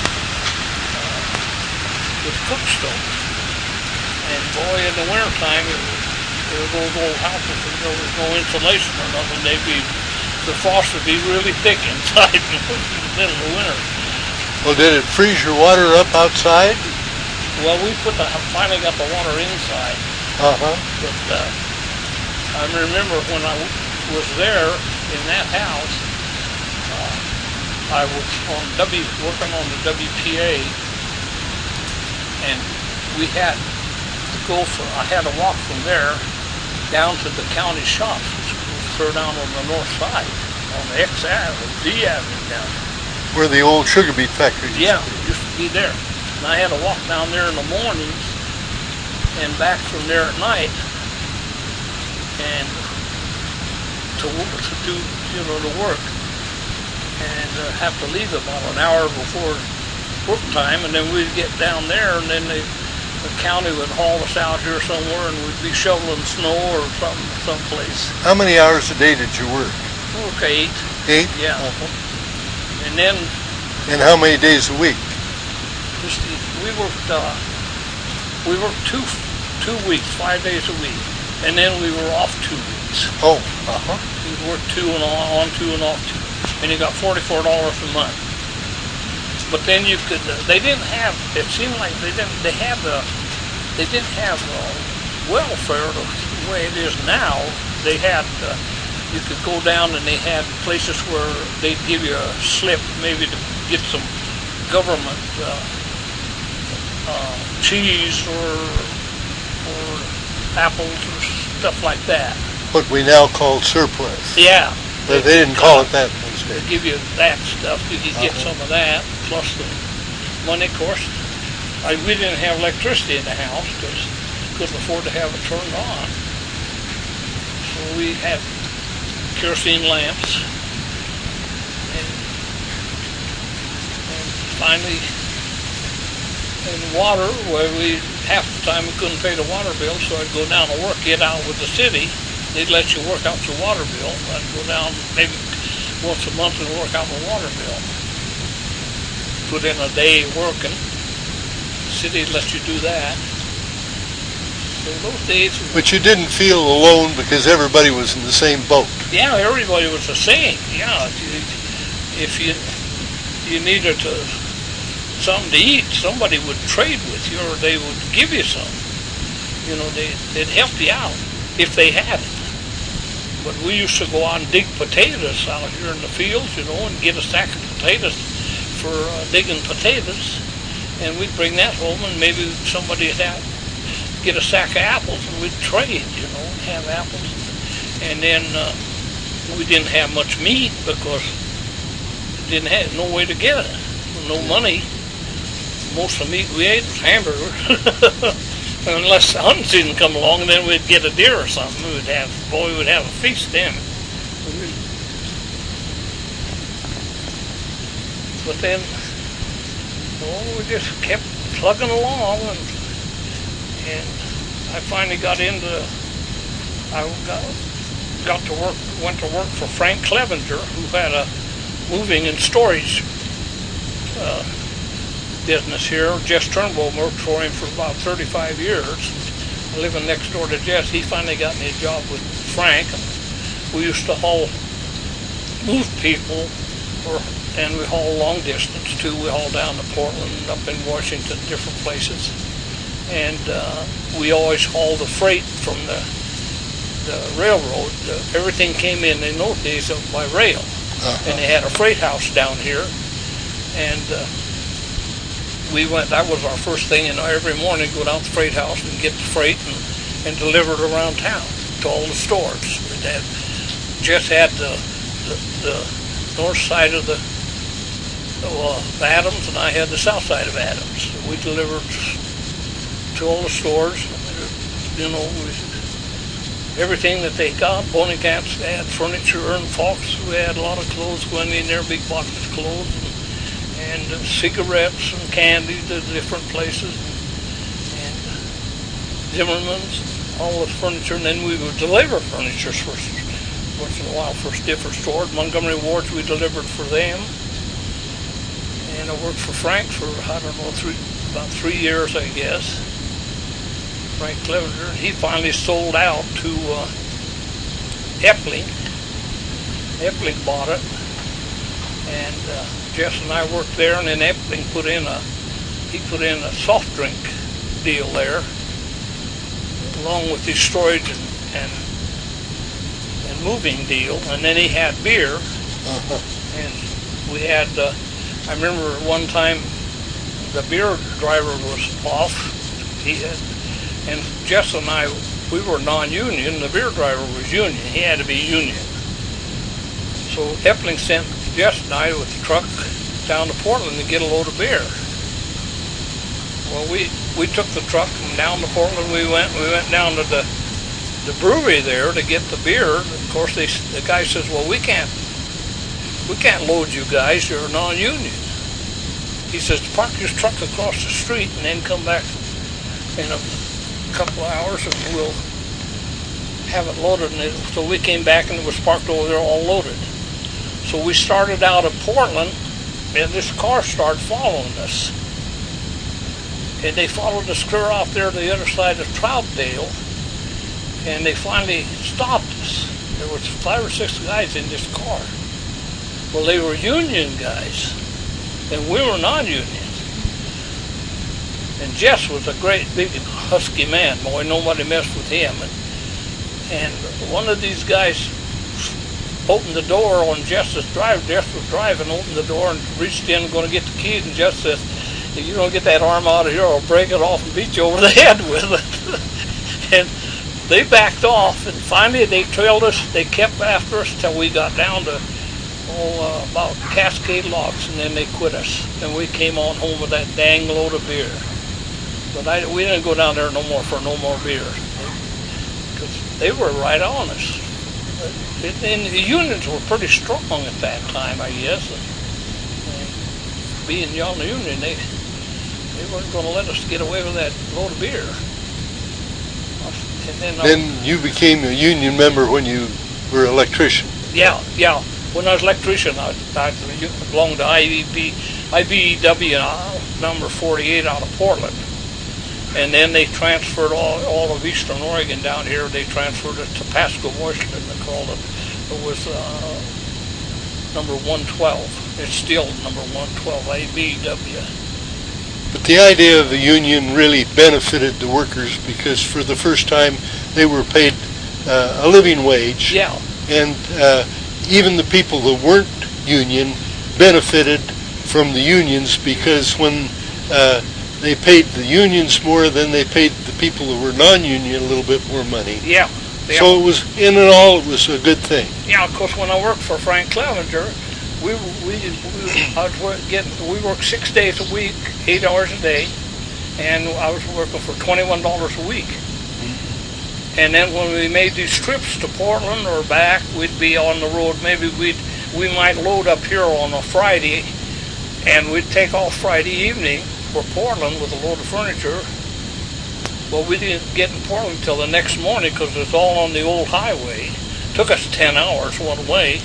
[SPEAKER 2] with cook stoves. And boy, in the wintertime, it was, it was those old houses, and there was no insulation or nothing. They'd be, the frost would be really thick inside in the middle of the winter.
[SPEAKER 1] Well, did it freeze your water up outside?
[SPEAKER 2] Well, we put the, finally got the water inside.
[SPEAKER 1] Uh-huh.
[SPEAKER 2] But uh, I remember when I w- was there in that house, uh, I was on W, working on the W P A, and we had to go for, I had to walk from there down to the county shops, which was clear down on the north side, on the X Avenue, D Avenue down there.
[SPEAKER 1] Where the old sugar beet factory used
[SPEAKER 2] Yeah,
[SPEAKER 1] to be.
[SPEAKER 2] it used to be there. And I had to walk down there in the mornings and back from there at night, and to, to do, you know, to work. And uh, have to leave about an hour before work time, and then we'd get down there, and then they, the county would haul us out here somewhere, and we'd be shoveling snow or something someplace.
[SPEAKER 1] How many hours a day did you work?
[SPEAKER 2] Okay, eight.
[SPEAKER 1] Eight?
[SPEAKER 2] Yeah.
[SPEAKER 1] Uh-huh.
[SPEAKER 2] And then
[SPEAKER 1] And how many days a week?
[SPEAKER 2] just we worked uh, we worked two two weeks, five days a week, and then we were off two weeks.
[SPEAKER 1] Oh, uh-huh.
[SPEAKER 2] We worked two and on, on two and off two, and you got forty-four dollars a month. But then you could, uh, they didn't have, it seemed like they didn't, they had the, they didn't have uh, welfare the way it is now. They had, uh, you could go down and they had places where they'd give you a slip maybe to get some government uh, uh, cheese or or apples or stuff like that.
[SPEAKER 1] What we now call surplus.
[SPEAKER 2] Yeah.
[SPEAKER 1] But they didn't call it that in those
[SPEAKER 2] They
[SPEAKER 1] days.
[SPEAKER 2] give you that stuff. You could get
[SPEAKER 1] Uh-huh.
[SPEAKER 2] some of that plus the money, of course. I, we didn't have electricity in the house because couldn't afford to have it turned on. So we had kerosene lamps, and, and finally, and water. Well, we half the time we couldn't pay the water bill, so I'd go down to work, get out with the city. They'd let you work out your water bill. I'd go down maybe once a month and work out my water bill. Put in a day working. The city let you do that. So those days.
[SPEAKER 1] But you didn't feel alone because everybody was in the same boat.
[SPEAKER 2] Yeah, everybody was the same. Yeah, if you you needed to, something to eat, somebody would trade with you, or they would give you some. You know, they they'd help you out if they had it. But we used to go out and dig potatoes out here in the fields, you know, and get a sack of potatoes for uh, digging potatoes, and we'd bring that home, and maybe somebody would have, get a sack of apples, and we'd trade, you know, and have apples. And then uh, we didn't have much meat because we didn't have no way to get it, no money. Most of the meat we ate was hamburger. Unless the hunting season come along, and then we'd get a deer or something. We would have, boy, we would have a feast then. But then, oh, we just kept plugging along, and, and I finally got into, I got, got to work, went to work for Frank Clevenger, who had a moving and storage uh, business here. Jess Turnbull worked for him for about thirty-five years. Living next door to Jess, he finally got me a job with Frank. We used to haul, move people, or, and we haul long distance too. We haul down to Portland, up in Washington, different places. And uh, we always hauled the freight from the, the railroad. Uh, everything came in in those days up by rail. Uh-huh. And they had a freight house down here. And uh, we went, that was our first thing, and every morning go down to the freight house and get the freight and, and deliver it around town to all the stores. We'd have, just had the, the, the north side of the uh, Adams, and I had the south side of Adams. We delivered to all the stores, you know, we, everything that they got. Boney Camps had furniture, and Fox, we had a lot of clothes going in there, big boxes of clothes. And uh, cigarettes and candy to different places, and uh, Zimmerman's, all the furniture, and then we would deliver furniture for once in a while for different stores. Montgomery Wards, we delivered for them, and I worked for Frank for, I don't know, three, about three years, I guess. Frank Clevenger, he finally sold out to uh, Epling. Epling bought it, and uh, Jess and I worked there, and then Epling put in a, he put in a soft drink deal there, along with his storage and, and, and moving deal, and then he had beer, uh-huh. And we had, uh, I remember one time the beer driver was off, he had, and Jess and I, we were non-union, the beer driver was union, he had to be union. So Epling sent Jess and I with the truck down to Portland to get a load of beer. Well, we, we took the truck and down to Portland we went. We went down to the the brewery there to get the beer. Of course, they, the guy says, well, we can't we can't load you guys. You're non-union. He says, park your truck across the street and then come back in a couple of hours and we'll have it loaded. And it, so we came back and it was parked over there all loaded. So we started out of Portland, and this car started following us. And they followed us clear off there to the other side of Troutdale, and they finally stopped us. There was five or six guys in this car. Well, they were union guys, and we were non-union. And Jess was a great, big, husky man. Boy, nobody messed with him. And, and one of these guys opened the door on Jess's drive. Jess was driving, opened the door and reached in, going to get the keys, and Jess says, if you don't get that arm out of here, I'll break it off and beat you over the head with it. And they backed off, and finally they trailed us. They kept after us till we got down to oh, uh, about Cascade Locks, and then they quit us. And we came on home with that dang load of beer. But I, we didn't go down there no more for no more beer, because they were right on us. And the unions were pretty strong at that time, I guess. And, and being young union, they they weren't going to let us get away with that load of beer. And then,
[SPEAKER 1] then you became a union member when you were an electrician.
[SPEAKER 2] Yeah, yeah. When I was electrician, I, I belonged to I B E W uh, number forty-eight out of Portland. And then they transferred all, all of Eastern Oregon down here. They transferred it to Pasco, Washington. They called it. It was uh, number one twelve. It's still number one twelve, I B E W.
[SPEAKER 1] But the idea of the union really benefited the workers, because for the first time they were paid uh, a living wage.
[SPEAKER 2] Yeah.
[SPEAKER 1] And uh, even the people that weren't union benefited from the unions, because when uh, they paid the unions more, then they paid the people who were non-union a little bit more money.
[SPEAKER 2] Yeah. yeah.
[SPEAKER 1] So it was, in and all, it was a good thing.
[SPEAKER 2] Yeah, of course, when I worked for Frank Clevenger, we we, we I was getting we worked six days a week, eight hours a day, and I was working for twenty-one dollars a week. Mm-hmm. And then when we made these trips to Portland or back, we'd be on the road. Maybe we'd we might load up here on a Friday, and we'd take off Friday evening for Portland with a load of furniture. Well, we didn't get in Portland till the next morning because it's all on the old highway. It took us ten hours one way.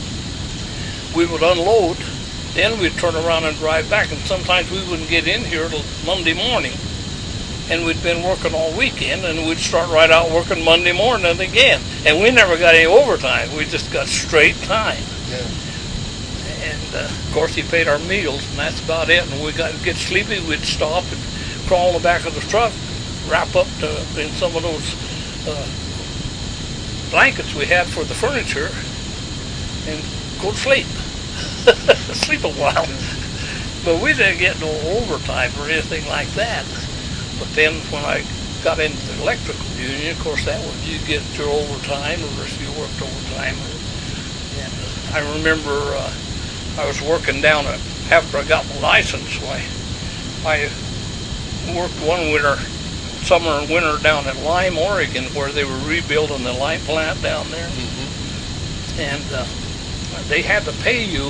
[SPEAKER 2] We would unload, then we'd turn around and drive back, and sometimes we wouldn't get in here till Monday morning. And we'd been working all weekend, and we'd start right out working Monday morning again. And we never got any overtime. We just got straight time.
[SPEAKER 1] Yeah.
[SPEAKER 2] And, uh, of course, he paid our meals, and that's about it. And we got to get sleepy, we'd stop and crawl in the back of the truck, wrap up to, in some of those uh, blankets we had for the furniture, and go to sleep. Sleep a while. But we didn't get no overtime or anything like that. But then when I got into the electrical union, of course, that was you get your overtime, or if you worked overtime. And I remember uh, I was working down at, after I got my license, I, I worked one winter, summer and winter down at Lime, Oregon, where they were rebuilding the lime plant down there. Mm-hmm. And uh, they had to pay you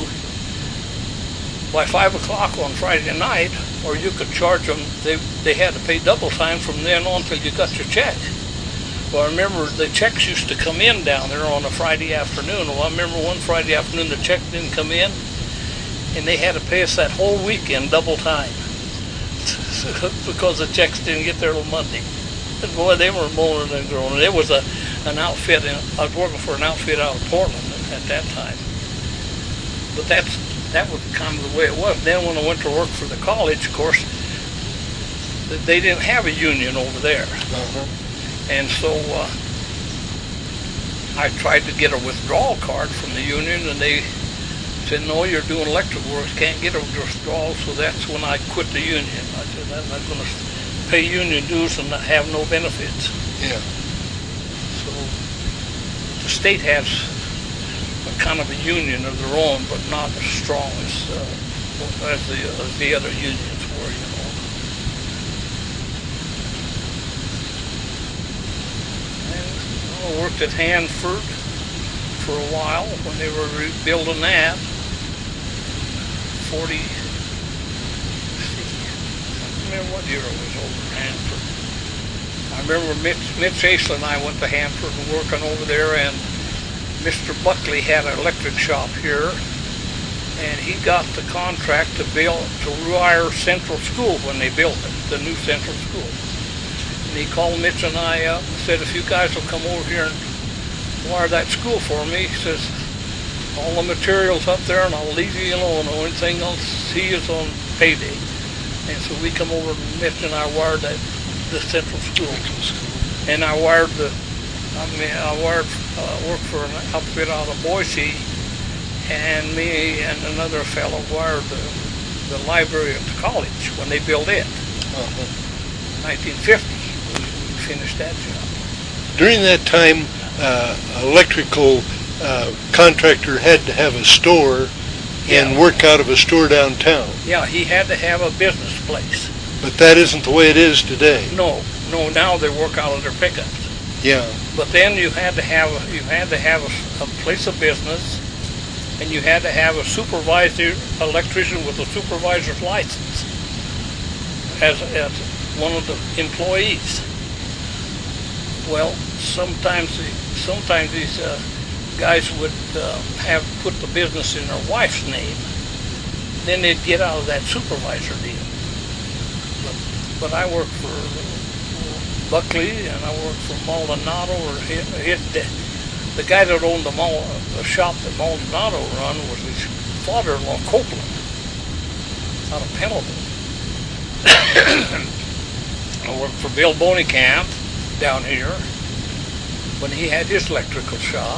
[SPEAKER 2] by five o'clock on Friday night, or you could charge them. They they had to pay double time from then on till you got your check. Well, I remember the checks used to come in down there on a Friday afternoon. Well, I remember one Friday afternoon the check didn't come in, and they had to pay us that whole weekend double time because the checks didn't get there till Monday. And boy, they were moaning and groaning. It was a an outfit. In, I was working for an outfit out of Portland at that time. But that's that was kind of the way it was. Then when I went to work for the college, of course, they didn't have a union over there. Uh-huh. And so uh, I tried to get a withdrawal card from the union, and they said, no, you're doing electrical work, can't get a withdrawal. So that's when I quit the union. I said, I'm not going to pay union dues and have no benefits.
[SPEAKER 1] Yeah.
[SPEAKER 2] So the state has a kind of a union of their own, but not as strong as, uh, as the, uh, the other unions were, you know. And I worked at Hanford for a while when they were rebuilding that. forty, I don't remember what year it was over at Hanford. I remember Mitch, Mitch Aislinn and I went to Hanford and working over there, and Mister Buckley had an electric shop here, and he got the contract to build, to rewire Central School when they built it, the new Central School. And he called Mitch and I up and said, if you guys will come over here and wire that school for me, he says, all the material's up there and I'll leave you alone. The only thing I'll see is on payday. And so we come over, and Mitch and I wired that, the Central School. And I wired the, I mean, I wired uh, worked for an outfit out of Boise, and me and another fellow wired the, the library at the college when they built it.
[SPEAKER 1] Uh-huh.
[SPEAKER 2] nineteen fifty, we, we finished that job.
[SPEAKER 1] During that time, uh, electrical uh, contractor had to have a store and
[SPEAKER 2] Yeah.
[SPEAKER 1] work out of a store downtown.
[SPEAKER 2] Yeah, he had to have a business place.
[SPEAKER 1] But that isn't the way it is today.
[SPEAKER 2] No, no, now they work out of their pickups.
[SPEAKER 1] Yeah.
[SPEAKER 2] But then you had to have you had to have a, a place of business, and you had to have a supervisor, electrician with a supervisor's license as as one of the employees. Well, sometimes the, sometimes these uh, guys would uh, have put the business in their wife's name. Then they'd get out of that supervisor deal. But, but I worked for Buckley, and I worked for Maldonado, or his, his, the guy that owned the, Mal, the shop that Maldonado run was his father-in-law, Copeland, out of Pendleton. I worked for Bill Boneycamp down here when he had his electrical shop.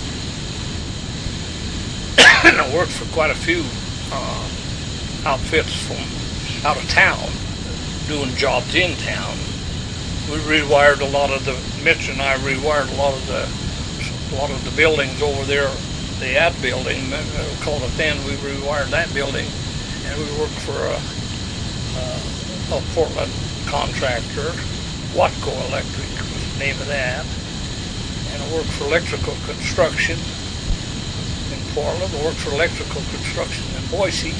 [SPEAKER 2] And I worked for quite a few uh, outfits from out of town, doing jobs in town. We rewired a lot of the, Mitch and I rewired a lot of the, a lot of the buildings over there. The ad building, we called it then, we rewired that building, and we worked for a, a, a Portland contractor, Watco Electric was the name of that. And I worked for electrical construction in Portland. I worked for electrical construction in Boise.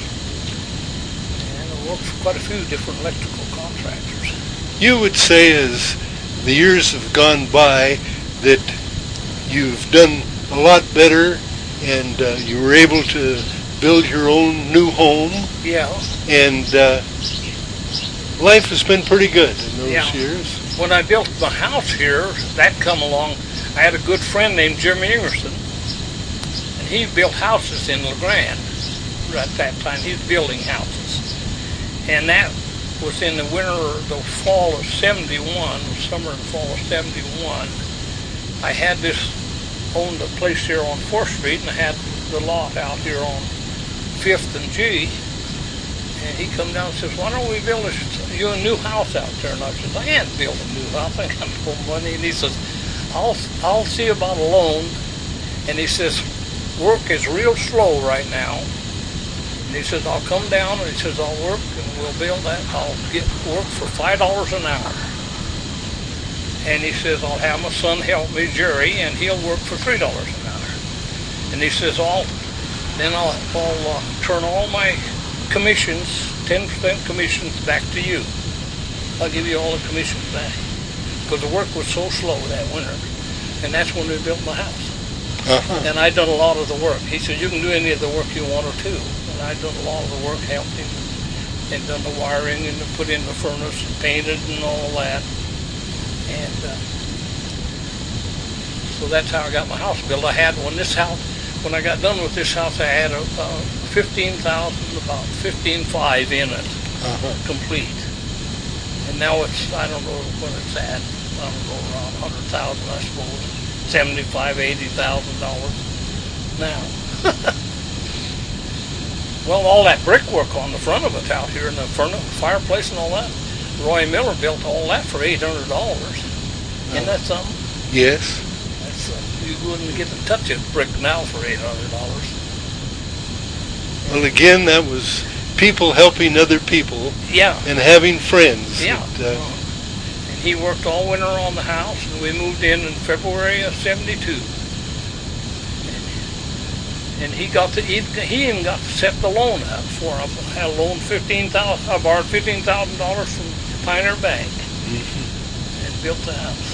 [SPEAKER 2] And I worked for quite a few different electrical contractors.
[SPEAKER 1] You would say as the years have gone by that you've done a lot better and uh, you were able to build your own new home.
[SPEAKER 2] Yeah.
[SPEAKER 1] And uh, life has been pretty good in those
[SPEAKER 2] Yeah.
[SPEAKER 1] years.
[SPEAKER 2] When I built my house here, that come along, I had a good friend named Jimmy Ingerson, and he built houses in LeGrand. At that time, he was building houses. And that was in the winter, the fall of seventy-one, summer and fall of seventy-one. I had this, owned a place here on fourth street, and I had the lot out here on fifth and G. And he come down and says, why don't we build a, you a new house out there? And I said, I can't build a new house. I got no money. And he says, I'll, I'll see about a loan. And he says, work is real slow right now. And he says, I'll come down, and he says, I'll work, and we'll build that. I'll get work for five dollars an hour. And he says, I'll have my son help me, Jerry, and he'll work for three dollars an hour. And he says, I'll, then I'll, I'll uh, turn all my commissions, ten percent commissions back to you. I'll give you all the commissions back. Because the work was so slow that winter. And that's when we built my house.
[SPEAKER 1] Uh-huh.
[SPEAKER 2] And I done a lot of the work. He said, you can do any of the work you want or two. And I done a lot of the work, helped him, and done the wiring, and put in the furnace, and painted, and all that. And uh, so that's how I got my house built. I had, when this house, when I got done with this house, I had a, a fifteen thousand, about fifteen five in it,
[SPEAKER 1] Uh-huh.
[SPEAKER 2] complete. And now it's, I don't know what it's at, I don't know, around one hundred thousand, I suppose, seventy-five, eighty thousand dollars now. Well, all that brickwork on the front of it out here, and the furnace, fireplace and all that, Roy Miller built all that for eight hundred dollars. Isn't that something?
[SPEAKER 1] Yes.
[SPEAKER 2] That's, uh, you wouldn't get to touch a brick now for eight hundred dollars.
[SPEAKER 1] Well, again, that was people helping other people
[SPEAKER 2] Yeah.
[SPEAKER 1] and having friends.
[SPEAKER 2] Yeah.
[SPEAKER 1] That, uh,
[SPEAKER 2] And he worked all winter on the house, and we moved in in February of seventy-two. And he got to, he, he even got to set the loan up for him. I had a loan fifteen thousand. I borrowed fifteen thousand dollars from Pioneer Bank
[SPEAKER 1] mm-hmm.
[SPEAKER 2] and built the house.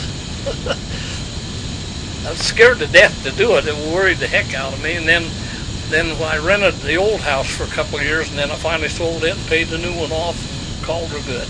[SPEAKER 2] I was scared to death to do it. It worried the heck out of me. And then, then I rented the old house for a couple of years, and then I finally sold it, paid the new one off, and called her good.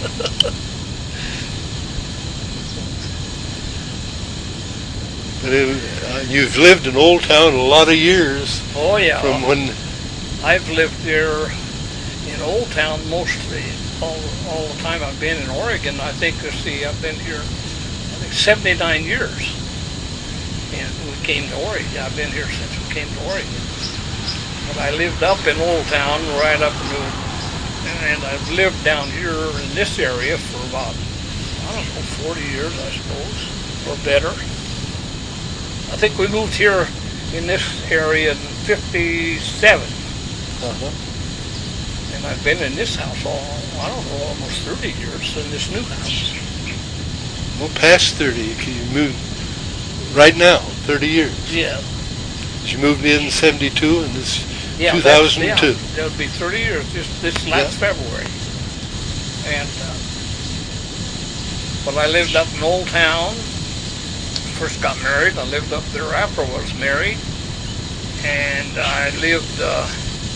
[SPEAKER 1] But it, uh, you've lived in Old Town a lot of years.
[SPEAKER 2] Oh yeah.
[SPEAKER 1] From when
[SPEAKER 2] I've lived there in Old Town mostly all, all the time I've been in Oregon. I think, let's see, I've been here, I think, seventy-nine years. and we came to Oregon. I've been here since we came to Oregon. But I lived up in Old Town, right up in the, and I've lived down here in this area for about, I don't know, forty years, I suppose, or better. I think we moved here in this area in fifty-seven.
[SPEAKER 1] Uh-huh.
[SPEAKER 2] And I've been in this house all, I don't know, almost thirty years in this new house.
[SPEAKER 1] Well, past thirty, if you moved right now, thirty years.
[SPEAKER 2] Yeah.
[SPEAKER 1] You moved in seventy-two and this
[SPEAKER 2] Yeah,
[SPEAKER 1] two thousand two.
[SPEAKER 2] Yeah, that would be thirty years this, this last
[SPEAKER 1] Yeah.
[SPEAKER 2] February. And, uh, but I lived up in Old Town. First got married. I lived up there after I was married. And I lived uh,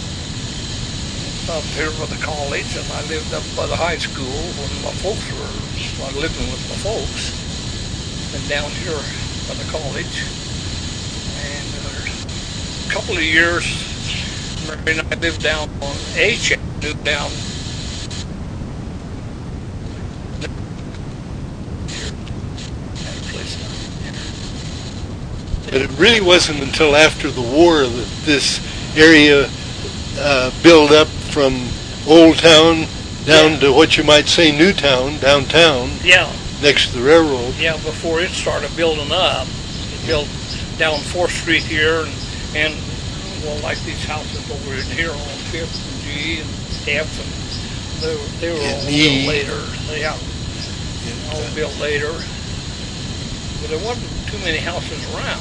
[SPEAKER 2] up here by the college, and I lived up by the high school when my folks were, well, living with my folks. And down here by the college. And uh, a couple of years, Mary and I lived down on H Avenue down here. Had a place down there.
[SPEAKER 1] But it really wasn't until after the war that this area uh, built up from Old Town down
[SPEAKER 2] Yeah.
[SPEAKER 1] to what you might say New Town, downtown,
[SPEAKER 2] Yeah,
[SPEAKER 1] next to the railroad.
[SPEAKER 2] yeah. Before it started building up, it built down Fourth Street here, and, and well, like these houses over in here on Fifth and G and F, and they were, they were all
[SPEAKER 1] And E.
[SPEAKER 2] built later. Yeah, all built later. But there wasn't too many houses around.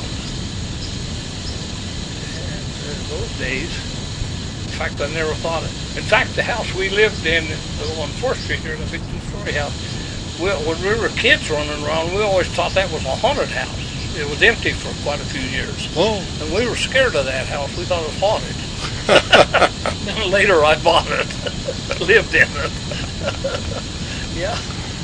[SPEAKER 2] And uh, those days, in fact, I never thought it. In fact, the house we lived in, the on Fourth Street here, the big two-story house, we, when we were kids running around, we always thought that was a haunted house. It was empty for quite a few years.
[SPEAKER 1] Oh.
[SPEAKER 2] And we were scared of that house. We thought it was haunted. Then later I bought it, lived in it. Yeah.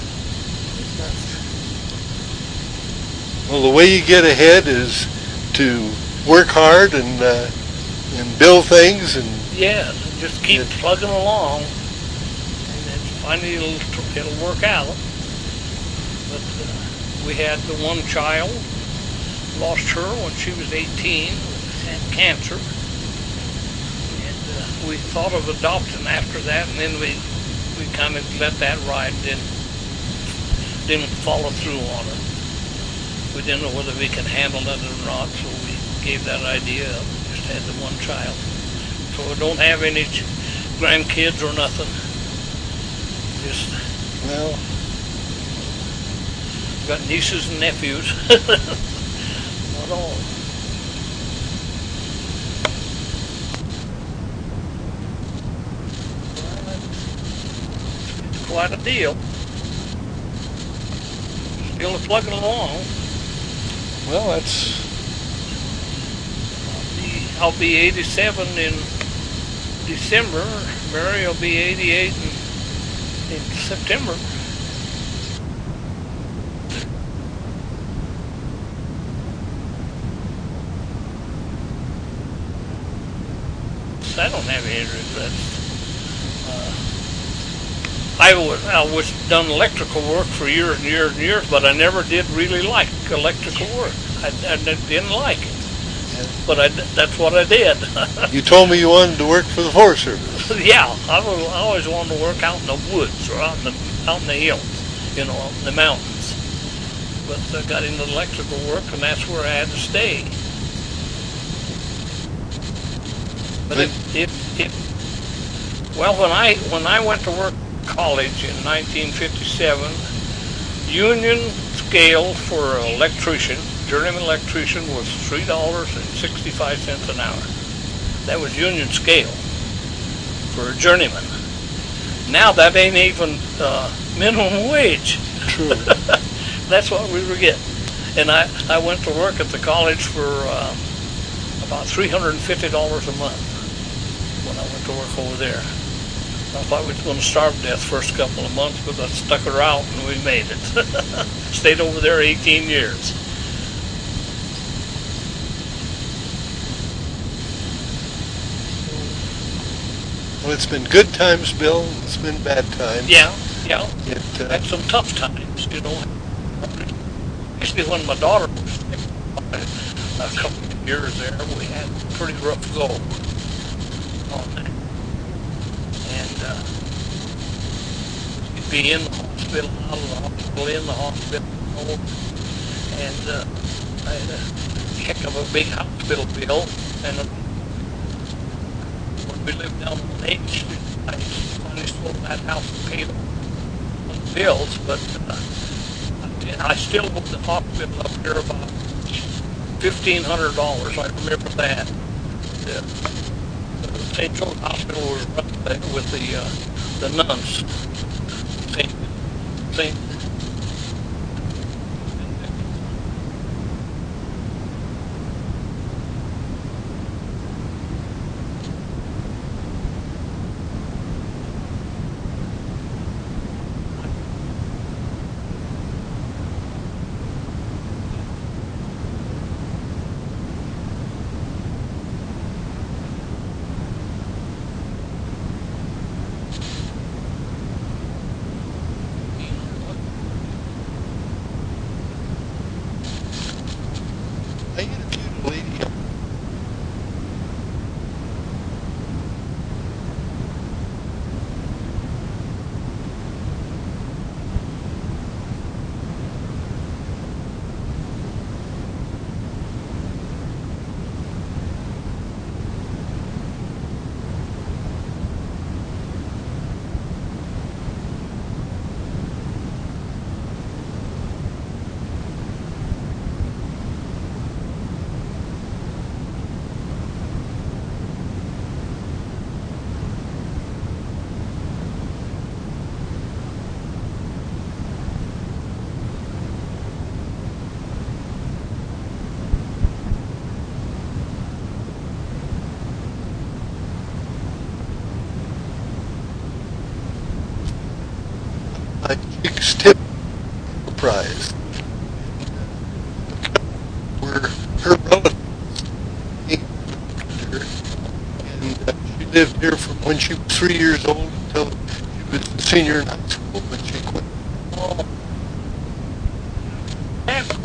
[SPEAKER 1] Well, the way you get ahead is to work hard and uh, and build things and
[SPEAKER 2] Yeah, just keep
[SPEAKER 1] Yeah.
[SPEAKER 2] plugging along, and then finally it'll, it'll work out. But uh, we had the one child, lost her when she was eighteen, had cancer. And uh, we thought of adopting after that, and then we, we kind of let that ride, didn't, didn't follow through on it. We didn't know whether we could handle it or not, so we gave that idea up. Just had the one child. So we don't have any ch- grandkids or nothing. Just
[SPEAKER 1] well,
[SPEAKER 2] got nieces and nephews. Not all. It's quite a deal. Still plugging along.
[SPEAKER 1] well, that's
[SPEAKER 2] I'll be, I'll be eighty-seven in December. Mary will be eighty-eight in, in September. I don't have any regrets. Uh, I was I was done electrical work for years and years and years, but I never did really like electrical work. I, I didn't like it, but I, that's what I did.
[SPEAKER 1] you told me you wanted to work for the Forest Service.
[SPEAKER 2] Yeah, I, was, I always wanted to work out in the woods or out in the out in the hills, you know, out in the mountains. But I got into electrical work, and that's where I had to stay. But it, it, it, well, when I when I went to work college in nineteen fifty-seven, union scale for an electrician, journeyman electrician, was three dollars and sixty-five cents an hour. That was union scale for a journeyman. Now that ain't even uh, minimum wage.
[SPEAKER 1] True.
[SPEAKER 2] That's what we were getting. And I, I went to work at the college for uh, about three hundred fifty dollars a month when I went to work over there. I thought we were going to starve to death first couple of months, but I stuck her out and we made it. Stayed over there eighteen years.
[SPEAKER 1] Well, it's been good times, Bill. It's been bad times.
[SPEAKER 2] Yeah, yeah.
[SPEAKER 1] It, uh,
[SPEAKER 2] Had some tough times, you know. Especially when my daughter was sick. a couple of years there, we had pretty rough go on that. And uh, you'd be in the hospital, out of the hospital, in the hospital, and uh, I had a heck of a big hospital bill. And uh, when we lived down on the H Street, I finally sold that house and paid on the bills, but uh, I still go to the hospital up here about fifteen hundred dollars. I remember that. The, the Saint Joe's Hospital was run there with the uh, the nuns. Saint Saint.
[SPEAKER 1] I interviewed a lady. A Chicks Tip Enterprise, where her relatives came to her, and uh, she lived here from when she was three years old until she was a senior in high school when she quit.
[SPEAKER 2] Oh, that's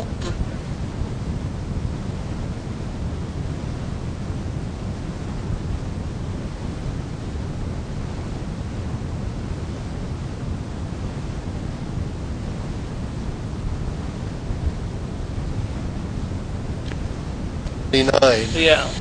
[SPEAKER 1] Nine.
[SPEAKER 2] yeah.